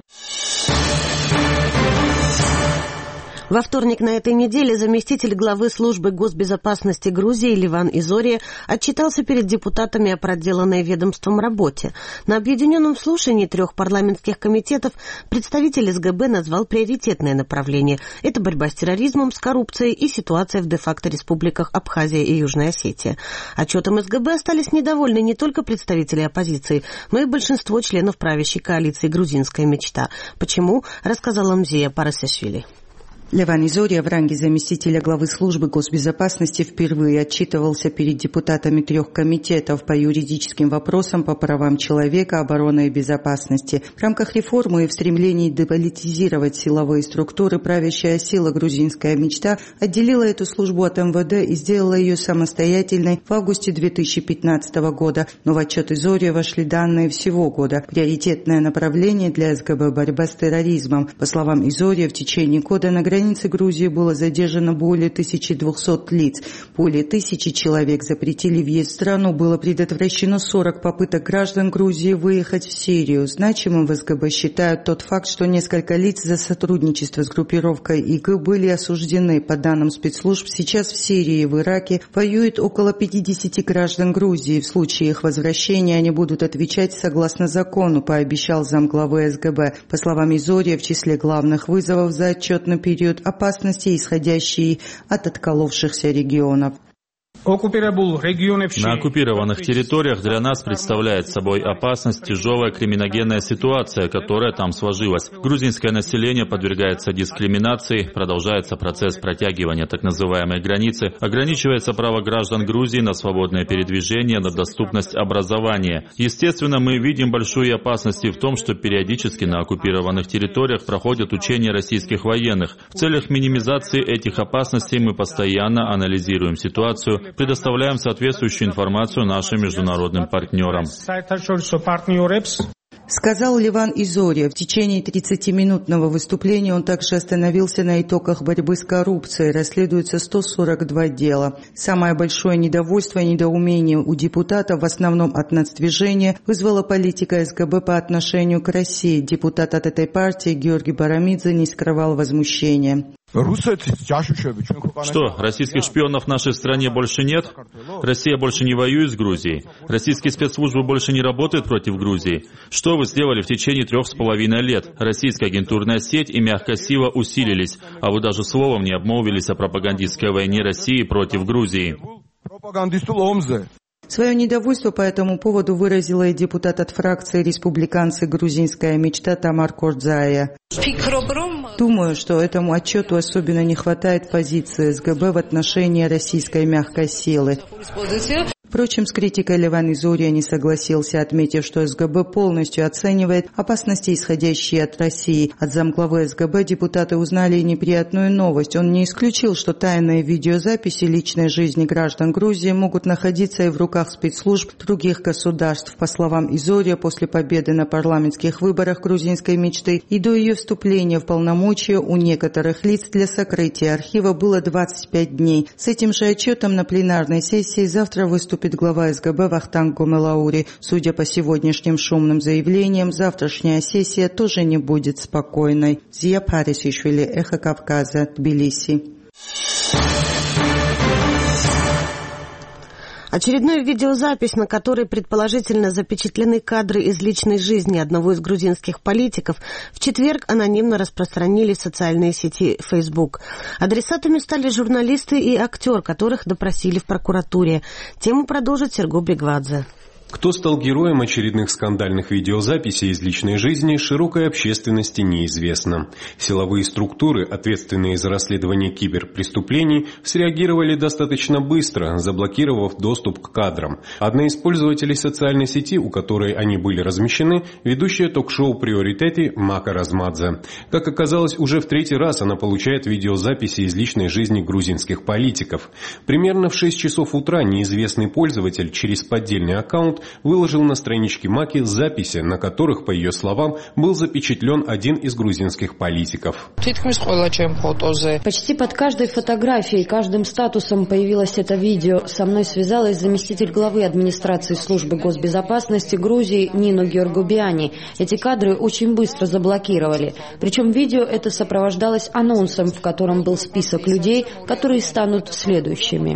Во вторник на этой неделе заместитель главы службы госбезопасности Грузии Леван Изория отчитался перед депутатами о проделанной ведомством работе. На объединенном слушании трех парламентских комитетов представитель СГБ назвал приоритетное направление. Это борьба с терроризмом, с коррупцией и ситуация в де-факто республиках Абхазия и Южная Осетия. Отчетом СГБ остались недовольны не только представители оппозиции, но и большинство членов правящей коалиции «Грузинская мечта». Почему, рассказала Мзия Парасашвили. Леван Изория в ранге заместителя главы службы госбезопасности впервые отчитывался перед депутатами трех комитетов по юридическим вопросам, по правам человека, обороны и безопасности. В рамках реформы и в стремлении деполитизировать силовые структуры правящая сила «Грузинская мечта» отделила эту службу от эм вэ дэ и сделала ее самостоятельной в августе две тысячи пятнадцатого года. Но в отчет Изория вошли данные всего года. Приоритетное направление для СГБ – борьба с терроризмом. По словам Изория, в течение года наградили границе Грузии было задержано более тысячи двухсот лиц. Более тысячи человек запретили въезд в страну. Было предотвращено сорок попыток граждан Грузии выехать в Сирию. Значимым в СГБ считают тот факт, что несколько лиц за сотрудничество с группировкой ИГ были осуждены. По данным спецслужб, сейчас в Сирии и в Ираке воюет около пятидесяти граждан Грузии. В случае их возвращения они будут отвечать согласно закону, пообещал замглавы СГБ. По словам Изория, в числе главных вызовов за отчетный период опасности, исходящие от отколовшихся регионов. На оккупированных территориях для нас представляет собой опасность тяжелая криминогенная ситуация, которая там сложилась. Грузинское население подвергается дискриминации, продолжается процесс протягивания так называемой границы, ограничивается право граждан Грузии на свободное передвижение, на доступность образования. Естественно, мы видим большие опасности в том, что периодически на оккупированных территориях проходят учения российских военных. В целях минимизации этих опасностей мы постоянно анализируем ситуацию, предоставляем соответствующую информацию нашим международным партнерам. Сказал Ливан Изория. В течение тридцатиминутного выступления он также остановился на итогах борьбы с коррупцией. Расследуется сто сорок два дела. Самое большое недовольство и недоумение у депутатов, в основном от нацдвижения, вызвала политика СГБ по отношению к России. Депутат от этой партии Георгий Барамидзе не скрывал возмущения. Что, российских шпионов в нашей стране больше нет? Россия больше не воюет с Грузией? Российские спецслужбы больше не работают против Грузии? Что вы сделали в течение трех с половиной лет? Российская агентурная сеть и мягкая сила усилились, а вы даже словом не обмолвились о пропагандистской войне России против Грузии. Свое недовольство по этому поводу выразила и депутат от фракции республиканцы «Грузинская мечта» Тамар Кордзая. Думаю, что этому отчету особенно не хватает позиции СГБ в отношении российской мягкой силы. Впрочем, с критикой Ливан Изория не согласился, отметив, что СГБ полностью оценивает опасности, исходящие от России. От замглавы СГБ депутаты узнали и неприятную новость. Он не исключил, что тайные видеозаписи личной жизни граждан Грузии могут находиться и в руках спецслужб других государств. По словам Изория, после победы на парламентских выборах грузинской мечты и до ее вступления в полномочия у некоторых лиц для сокрытия архива было двадцать пять дней. С этим же отчетом на пленарной сессии завтра выступит глава СГБ Вахтанг Гомелаури. Судя по сегодняшним шумным заявлениям, завтрашняя сессия тоже не будет спокойной. Зия Парисишвили, Эхо Кавказа, Тбилиси. Очередную видеозапись, на которой предположительно запечатлены кадры из личной жизни одного из грузинских политиков, в четверг анонимно распространили в социальные сети Facebook. Адресатами стали журналисты и актер, которых допросили в прокуратуре. Тему продолжит Серго Бригвадзе. Кто стал героем очередных скандальных видеозаписей из личной жизни, широкой общественности неизвестно. Силовые структуры, ответственные за расследование киберпреступлений, среагировали достаточно быстро, заблокировав доступ к кадрам. Одна из пользователей социальной сети, у которой они были размещены, ведущая ток-шоу «Приоритеты» Мака Размадзе. Как оказалось, уже в третий раз она получает видеозаписи из личной жизни грузинских политиков. Примерно в шесть часов утра неизвестный пользователь через поддельный аккаунт выложил на страничке Маки записи, на которых, по ее словам, был запечатлен один из грузинских политиков. Почти под каждой фотографией, каждым статусом появилось это видео. Со мной связалась заместитель главы администрации службы госбезопасности Грузии Нино Георгубиани. Эти кадры очень быстро заблокировали. Причем видео это сопровождалось анонсом, в котором был список людей, которые станут следующими.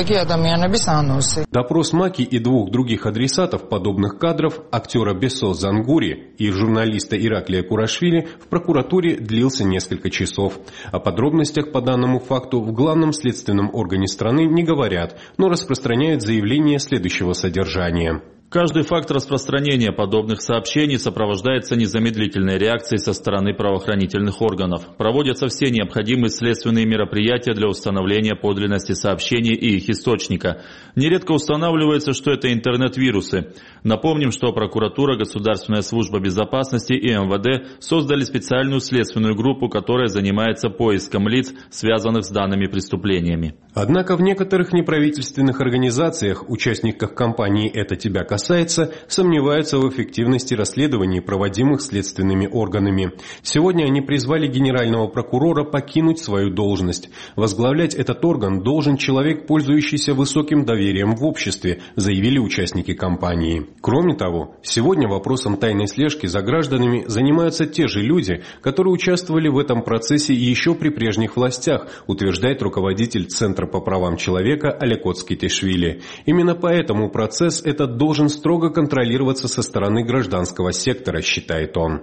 Допрос Маки и двух других адресатов подобных кадров, актера Бесо Зангури и журналиста Ираклия Курашвили, в прокуратуре длился несколько часов. О подробностях по данному факту в главном следственном органе страны не говорят, но распространяют заявление следующего содержания. Каждый факт распространения подобных сообщений сопровождается незамедлительной реакцией со стороны правоохранительных органов. Проводятся все необходимые следственные мероприятия для установления подлинности сообщений и их источника. Нередко устанавливается, что это интернет-вирусы. Напомним, что прокуратура, Государственная служба безопасности и эм вэ дэ создали специальную следственную группу, которая занимается поиском лиц, связанных с данными преступлениями. Однако в некоторых неправительственных организациях, участниках кампании «Это тебя касается», касается, сомневаются в эффективности расследований, проводимых следственными органами. Сегодня они призвали генерального прокурора покинуть свою должность. Возглавлять этот орган должен человек, пользующийся высоким доверием в обществе, заявили участники кампании. Кроме того, сегодня вопросом тайной слежки за гражданами занимаются те же люди, которые участвовали в этом процессе еще при прежних властях, утверждает руководитель Центра по правам человека Олег Оцкитишвили. Именно поэтому процесс этот должен строго контролироваться со стороны гражданского сектора, считает он.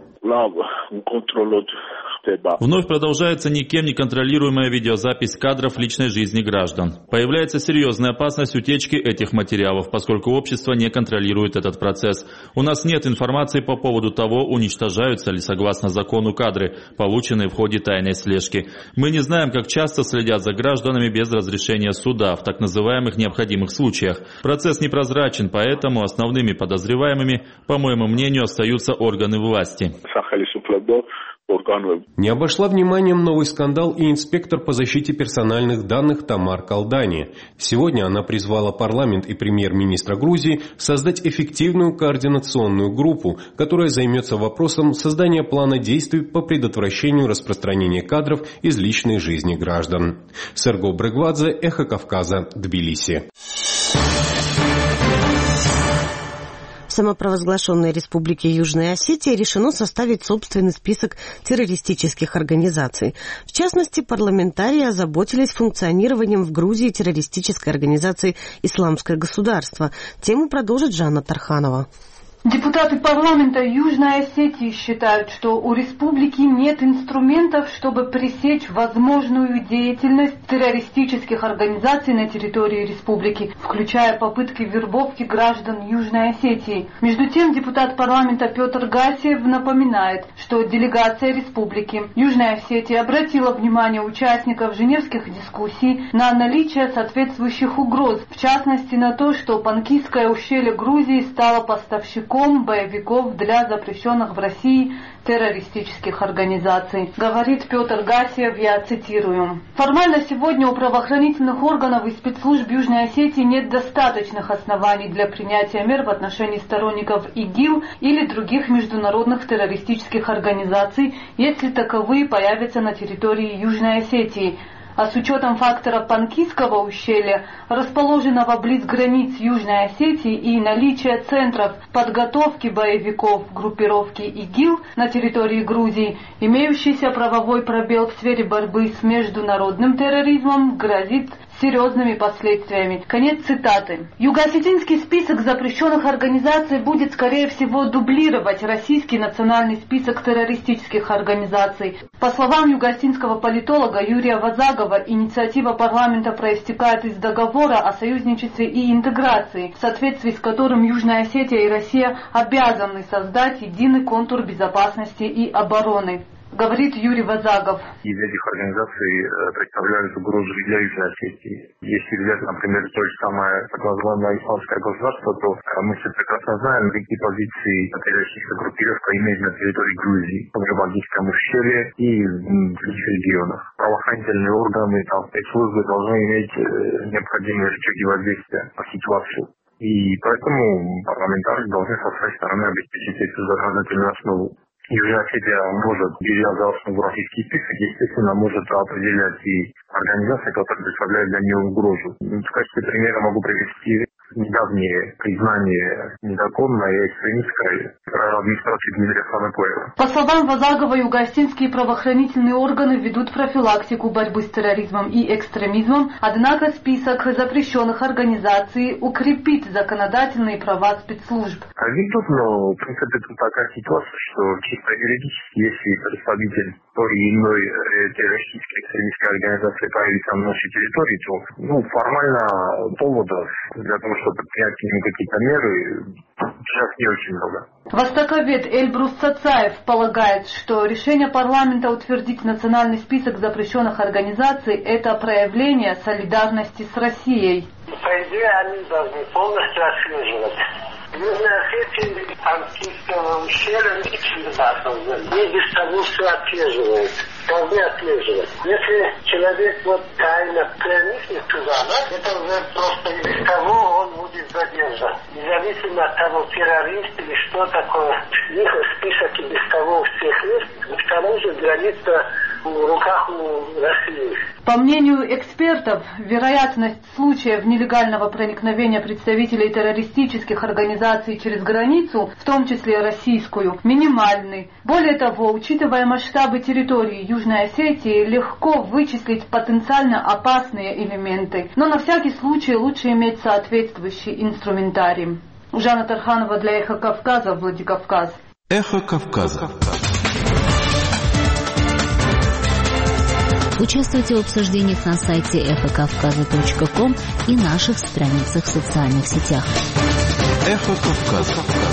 Вновь продолжается никем не контролируемая видеозапись кадров личной жизни граждан. Появляется серьезная опасность утечки этих материалов, поскольку общество не контролирует этот процесс. У нас нет информации по поводу того, уничтожаются ли согласно закону кадры, полученные в ходе тайной слежки. Мы не знаем, как часто следят за гражданами без разрешения суда в так называемых необходимых случаях. Процесс непрозрачен, поэтому основными подозреваемыми, по моему мнению, остаются органы власти. Не обошла вниманием новый скандал и инспектор по защите персональных данных Тамар Калдани. Сегодня она призвала парламент и премьер-министра Грузии создать эффективную координационную группу, которая займется вопросом создания плана действий по предотвращению распространения кадров из личной жизни граждан. Серго Брегвадзе, Эхо Кавказа, Тбилиси. В самопровозглашенной Республике Южная Осетия решено составить собственный список террористических организаций. В частности, парламентарии озаботились функционированием в Грузии террористической организации «Исламское государство». Тему продолжит Жанна Тарханова. Депутаты парламента Южной Осетии считают, что у республики нет инструментов, чтобы пресечь возможную деятельность террористических организаций на территории республики, включая попытки вербовки граждан Южной Осетии. Между тем, депутат парламента Петр Гасиев напоминает, что делегация республики Южной Осетии обратила внимание участников женевских дискуссий на наличие соответствующих угроз, в частности на то, что Панкистское ущелье Грузии стало поставщиком боевиков для запрещенных в России террористических организаций. Говорит Петр Гасиев, я цитирую. Формально сегодня у правоохранительных органов и спецслужб Южной Осетии нет достаточных оснований для принятия мер в отношении сторонников ИГИЛ или других международных террористических организаций, если таковые появятся на территории Южной Осетии. А с учетом фактора Панкистского ущелья, расположенного близ границ Южной Осетии, и наличия центров подготовки боевиков группировки ИГИЛ на территории Грузии, имеющийся правовой пробел в сфере борьбы с международным терроризмом грозит серьезными последствиями. Конец цитаты. Юго-осетинский список запрещенных организаций будет, скорее всего, дублировать российский национальный список террористических организаций. По словам юго-осетинского политолога Юрия Вазагова, инициатива парламента проистекает из договора о союзничестве и интеграции, в соответствии с которым Южная Осетия и Россия обязаны создать единый контур безопасности и обороны. Говорит Юрий Вазагов. Из этих организаций представляют угрозу для Южной Осетии. Если взять, например, то же самое так называемое исламское государство, то мы все прекрасно знаем, какие позиции террористическая группировка имеет на территории Грузии, в Габардинском ущелье и в других регионах. Правоохранительные органы, там, спецслужбы должны иметь необходимые рычаги воздействия на ситуацию. И поэтому парламентарии должны со своей стороны обеспечить эту законодательную основу. Южная Осетия может, беря за основу российский список, естественно, может определять и организации, которые представляют для нее угрозу. В качестве примера могу привести недавнее признание незаконной и экстремистской администрации Дмитрия Станакоева. По словам Вазагова, юго-осетинские правоохранительные органы ведут профилактику борьбы с терроризмом и экстремизмом, однако список запрещенных организаций укрепит законодательные права спецслужб. Ведут, но в принципе тут такая ситуация, что чисто юридически, если представитель той или иной террористической экстремистской организации появится на нашей территории, то ну, формально поводов для того, чтобы принять к ним какие-то меры, сейчас не очень много. Востоковед Эльбрус Цацаев полагает, что решение парламента утвердить национальный список запрещенных организаций – это проявление солидарности с Россией. По идее, они должны полностью отслеживать. Южная Осетия, Панкистского ущелья, не без того все отслеживают. Должны отслеживать. Если человек вот тайно проникнет туда, это уже просто без того он будет задержан. независимо от того, террорист или что такое, их список и без того у всех есть. И к тому же граница в руках у России. По мнению экспертов, вероятность случаев нелегального проникновения представителей террористических организаций через границу, в том числе российскую, минимальны. Более того, учитывая масштабы территории Южной Осетии, легко вычислить потенциально опасные элементы. Но на всякий случай лучше иметь соответствующий инструментарий. Жанна Тарханова для Эхо Кавказа, Владикавказ. Эхо Кавказа. Участвуйте в обсуждениях на сайте эхо кавказа точка ком и наших страницах в социальных сетях. Эхо Кавказа.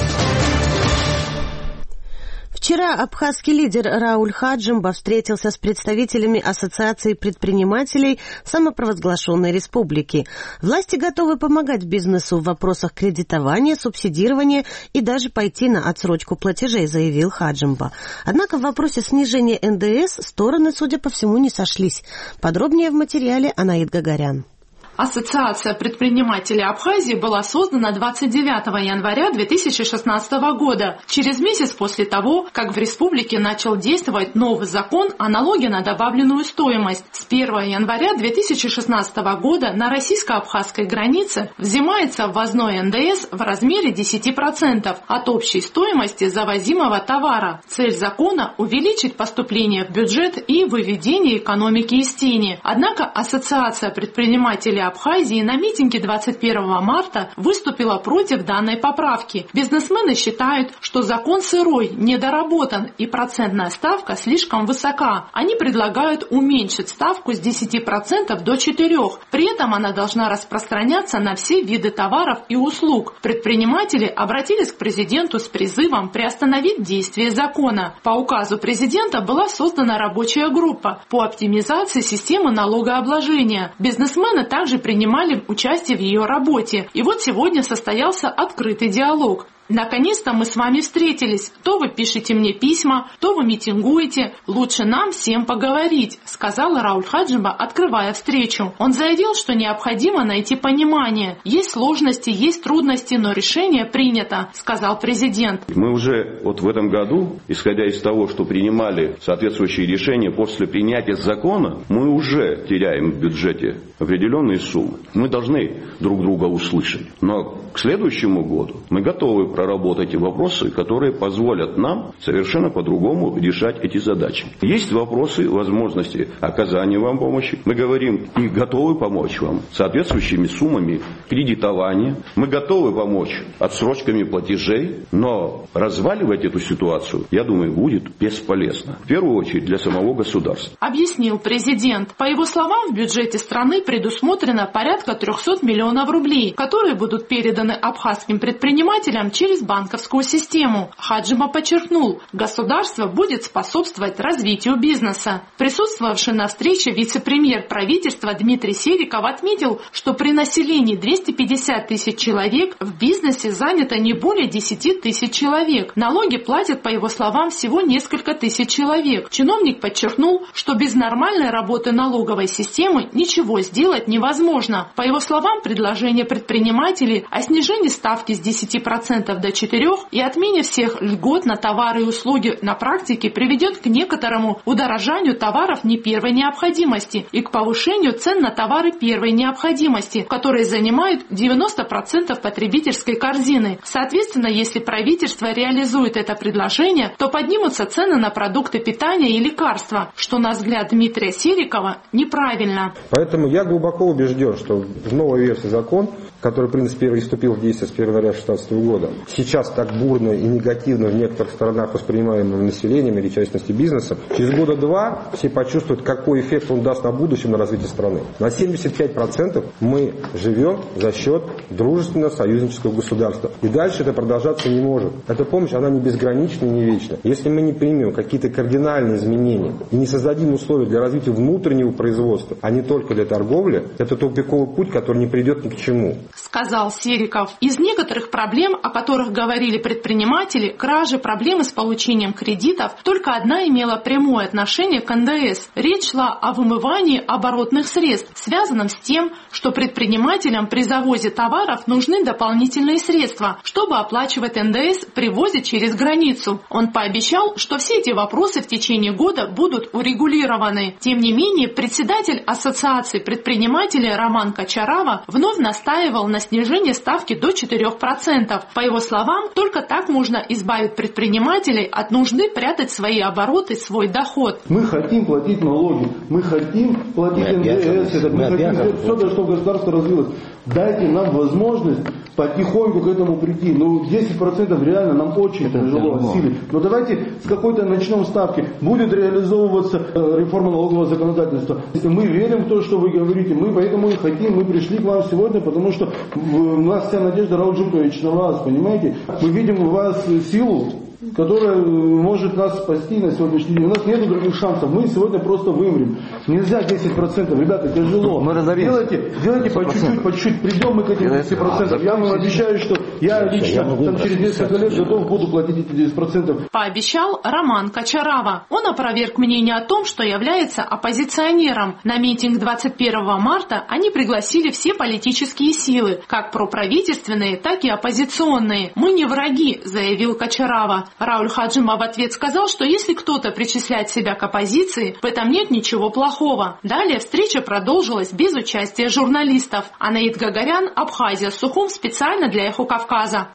Вчера абхазский лидер Рауль Хаджимба встретился с представителями Ассоциации предпринимателей самопровозглашенной республики. Власти готовы помогать бизнесу в вопросах кредитования, субсидирования и даже пойти на отсрочку платежей, заявил Хаджимба. Однако в вопросе снижения эн дэ эс стороны, судя по всему, не сошлись. Подробнее в материале Анаид Гагарян. Ассоциация предпринимателей Абхазии была создана двадцать девятого января две тысячи шестнадцатого года, через месяц после того, как в республике начал действовать новый закон о налоге на добавленную стоимость. С первого января две тысячи шестнадцатого года на российско-абхазской границе взимается ввозной эн дэ эс в размере десять процентов от общей стоимости завозимого товара. Цель закона – увеличить поступление в бюджет и выведение экономики из тени. Однако Ассоциация предпринимателей Абхазии на митинге двадцать первого марта выступила против данной поправки. Бизнесмены считают, что закон сырой, недоработан и процентная ставка слишком высока. Они предлагают уменьшить ставку с десяти процентов до четырёх процентов. При этом она должна распространяться на все виды товаров и услуг. Предприниматели обратились к президенту с призывом приостановить действие закона. По указу президента была создана рабочая группа по оптимизации системы налогообложения. Бизнесмены также принимали участие в ее работе. И вот сегодня состоялся открытый диалог. Наконец-то мы с вами встретились. То вы пишете мне письма, то вы митингуете. Лучше нам всем поговорить, сказал Рауль Хаджимба, открывая встречу. Он заявил, что необходимо найти понимание. Есть сложности, есть трудности, но решение принято, сказал президент. Мы уже вот в этом году, исходя из того, что принимали соответствующие решения после принятия закона, мы уже теряем в бюджете определенные суммы. Мы должны друг друга услышать. Но к следующему году мы готовы проработать эти вопросы, которые позволят нам совершенно по-другому решать эти задачи. Есть вопросы, возможности оказания вам помощи. Мы говорим и готовы помочь вам соответствующими суммами кредитования. Мы готовы помочь отсрочками платежей, но разваливать эту ситуацию, я думаю, будет бесполезно. В первую очередь для самого государства. Объяснил президент. По его словам, в бюджете страны предусмотрено порядка трехсот миллионов рублей, которые будут переданы абхазским предпринимателям через банковскую систему. Хаджиба подчеркнул, государство будет способствовать развитию бизнеса. Присутствовавший на встрече вице-премьер правительства Дмитрий Сериков отметил, что при населении двести пятьдесят тысяч человек в бизнесе занято не более десяти тысяч человек. Налоги платят, по его словам, всего несколько тысяч человек. Чиновник подчеркнул, что без нормальной работы налоговой системы ничего сделать невозможно. По его словам, предложение предпринимателей о снижении ставки с десяти процентов до четырёх и отмене всех льгот на товары и услуги на практике приведет к некоторому удорожанию товаров не первой необходимости и к повышению цен на товары первой необходимости, которые занимают девяносто процентов потребительской корзины. Соответственно, если правительство реализует это предложение, то поднимутся цены на продукты питания и лекарства, что, на взгляд Дмитрия Серикова, неправильно. Поэтому я глубоко убежден, что в новой версии закона, который, в принципе, вступил в действие с первого января две тысячи шестнадцатого года, сейчас так бурно и негативно в некоторых сторонах воспринимаемым населением или, в частности, бизнесом, через года два все почувствуют, какой эффект он даст на будущем на развитие страны. На семьдесят пять процентов мы живем за счет дружественного союзнического государства. И дальше это продолжаться не может. Эта помощь, она не безгранична и не вечна. Если мы не примем какие-то кардинальные изменения и не создадим условия для развития внутреннего производства, а не только для торговли, это тупиковый путь, который не придет ни к чему. сказал Сериков. Из некоторых проблем, о которых говорили предприниматели, кражи, проблемы с получением кредитов, только одна имела прямое отношение к эн дэ эс. Речь шла о вымывании оборотных средств, связанном с тем, что предпринимателям при завозе товаров нужны дополнительные средства, чтобы оплачивать эн дэ эс при ввозе через границу. Он пообещал, что все эти вопросы в течение года будут урегулированы. Тем не менее, председатель Ассоциации предпринимателей Роман Кочарава вновь настаивал на снижении ставки до четырех процентов. По его словам, только так можно избавить предпринимателей от нужды прятать свои обороты, свой доход. Мы хотим платить налоги, мы хотим платить эн дэ эс, мы, мы хотим сделать все, для чтобы государство развилось. Дайте нам возможность потихоньку к этому прийти. Ну, десять процентов реально нам очень это тяжело осилить. Но давайте с какой-то начнем ставки. Будет реализовываться э, реформа налогового законодательства. Если мы верим в то, что вы говорите, мы поэтому и хотим, мы пришли к вам сегодня, потому что у нас вся надежда, Рауль Джумкович, на вас, понимаете? Мы видим у вас силу, которая может нас спасти на сегодняшний день. У нас нет других шансов. Мы сегодня просто вымрем. Нельзя десять процентов. Ребята, тяжело. Мы делайте, делайте по чуть-чуть, по чуть-чуть. Придем мы к этим десяти процентам. Я вам обещаю, что я лично там, через несколько лет готов буду платить эти десять процентов. Пообещал Роман Кочарава. Он опроверг мнение о том, что является оппозиционером. На митинг двадцать первого марта они пригласили все политические силы, как проправительственные, так и оппозиционные. Мы не враги, заявил Кочарава. Рауль Хаджима в ответ сказал, что если кто-то причисляет себя к оппозиции, в этом нет ничего плохого. Далее встреча продолжилась без участия журналистов. Анаид Гагарян, Абхазия, Сухум, специально для Эхо Кавказа.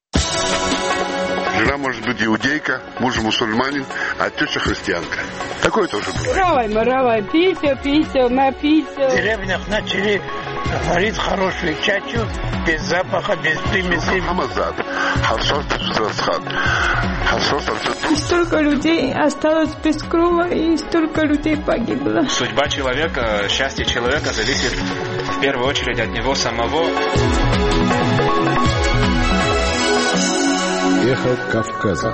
Жена может быть иудейка, муж мусульманин, а теща христианка. Такое тоже бывает. Равай, маравай, пися, пися, напися. В деревнях начали варить хорошую чачу, без запаха, без примесей. И столько людей осталось без крова, и столько людей погибло. Судьба человека, счастье человека зависит в первую очередь от него самого. Эхо Кавказа.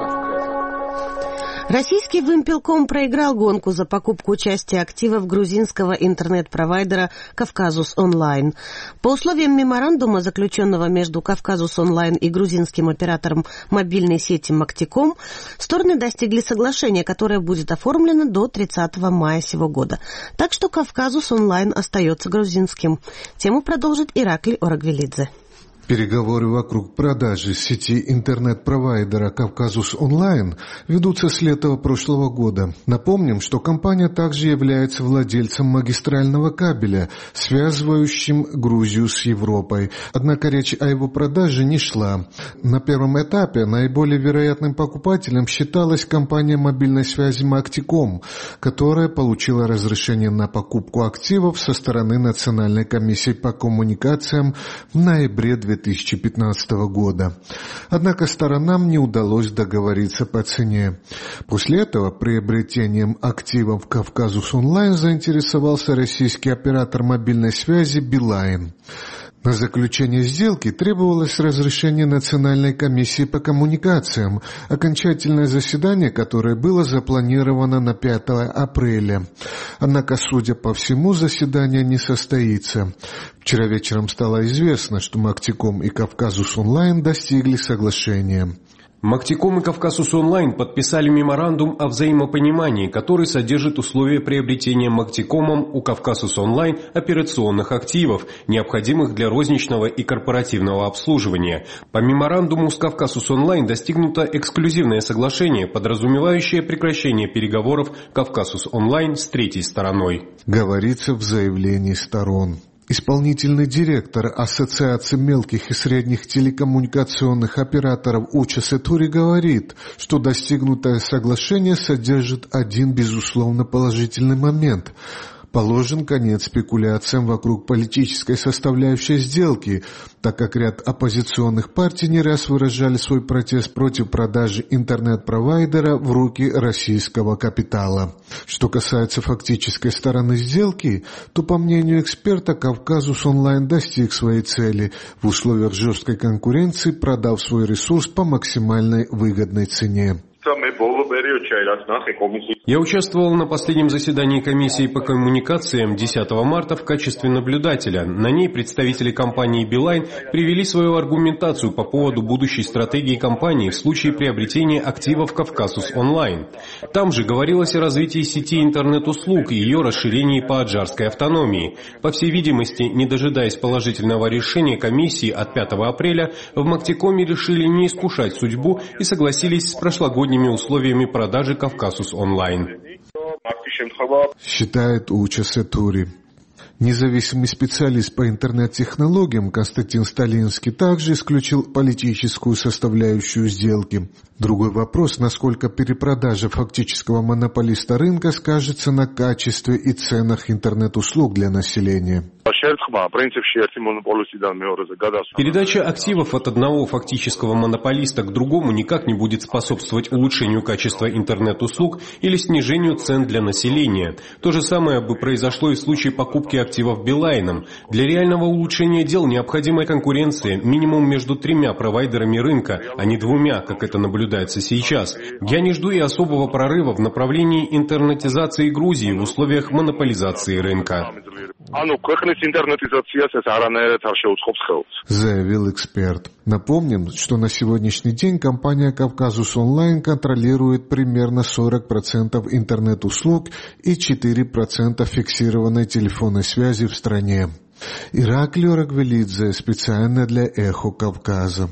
Российский Вымпелком проиграл гонку за покупку части активов грузинского интернет-провайдера «Кавказус Онлайн». По условиям меморандума, заключенного между «Кавказус Онлайн» и грузинским оператором мобильной сети «Мактиком», стороны достигли соглашения, которое будет оформлено до тридцатого мая сего года. Так что «Кавказус Онлайн» остается грузинским. Тему продолжит Ираклий Орагвелидзе. Переговоры вокруг продажи сети интернет-провайдера «Кавказус Онлайн» ведутся с лета прошлого года. Напомним, что компания также является владельцем магистрального кабеля, связывающим Грузию с Европой. Однако речь о его продаже не шла. На первом этапе наиболее вероятным покупателем считалась компания мобильной связи «Мактиком», которая получила разрешение на покупку активов со стороны Национальной комиссии по коммуникациям в ноябре две тысячи пятнадцатого года. Однако сторонам не удалось договориться по цене. После этого приобретением активов «Кавказус Онлайн» заинтересовался российский оператор мобильной связи «Билайн». На заключение сделки требовалось разрешение Национальной комиссии по коммуникациям, окончательное заседание которое было запланировано на пятого апреля. Однако, судя по всему, заседание не состоится. Вчера вечером стало известно, что Мактиком и Кавказус Онлайн достигли соглашения. Мактиком и Кавказус Онлайн подписали меморандум о взаимопонимании, который содержит условия приобретения Мактикомом у Кавказус Онлайн операционных активов, необходимых для розничного и корпоративного обслуживания. По меморандуму с Кавказус Онлайн достигнуто эксклюзивное соглашение, подразумевающее прекращение переговоров Кавказус Онлайн с третьей стороной. Говорится в заявлении сторон. Исполнительный директор Ассоциации мелких и средних телекоммуникационных операторов Уча Сетури говорит, что достигнутое соглашение содержит один, безусловно, положительный момент. Положен конец спекуляциям вокруг политической составляющей сделки, так как ряд оппозиционных партий не раз выражали свой протест против продажи интернет-провайдера в руки российского капитала. Что касается фактической стороны сделки, то, по мнению эксперта, Кавказус Онлайн достиг своей цели в условиях жесткой конкуренции, продав свой ресурс по максимальной выгодной цене. Самый Я участвовал на последнем заседании комиссии по коммуникациям десятого марта в качестве наблюдателя. На ней представители компании Билайн привели свою аргументацию по поводу будущей стратегии компании в случае приобретения активов Кавказус Онлайн. Там же говорилось о развитии сети интернет-услуг и ее расширении по аджарской автономии. По всей видимости, не дожидаясь положительного решения комиссии от пятого апреля, в Мактикоме решили не искушать судьбу и согласились с прошлогодними условиями продажи Кавказус Онлайн. Считает Уча Сетури. Независимый специалист по интернет-технологиям Константин Сталинский также исключил политическую составляющую сделки. Другой вопрос, насколько перепродажа фактического монополиста рынка скажется на качестве и ценах интернет-услуг для населения. Передача активов от одного фактического монополиста к другому никак не будет способствовать улучшению качества интернет-услуг или снижению цен для населения. То же самое бы произошло и в случае покупки активов Билайном. Для реального улучшения дел необходима конкуренция минимум между тремя провайдерами рынка, а не двумя, как это наблюдается сейчас. Я не жду и особого прорыва в направлении интернетизации Грузии в условиях монополизации рынка. Заявил эксперт. Напомним, что на сегодняшний день компания Кавказус Онлайн контролирует примерно сорок процентов интернет-услуг и четыре процента фиксированной телефонной связи в стране. Ираклий Рагвелидзе специально для «Эхо Кавказа».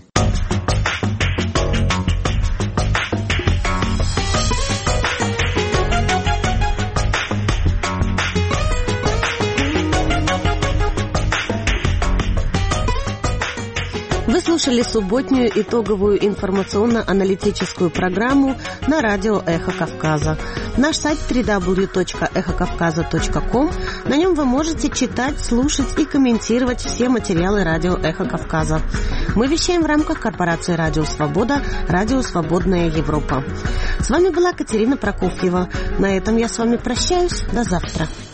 Вы слушали субботнюю итоговую информационно-аналитическую программу на радио «Эхо Кавказа». Наш сайт дабл ю дабл ю дабл ю точка эхо кавказа точка ком. На нем вы можете читать, слушать и комментировать все материалы радио «Эхо Кавказа». Мы вещаем в рамках корпорации «Радио Свобода», «Радио Свободная Европа». С вами была Катерина Прокофьева. На этом я с вами прощаюсь. До завтра.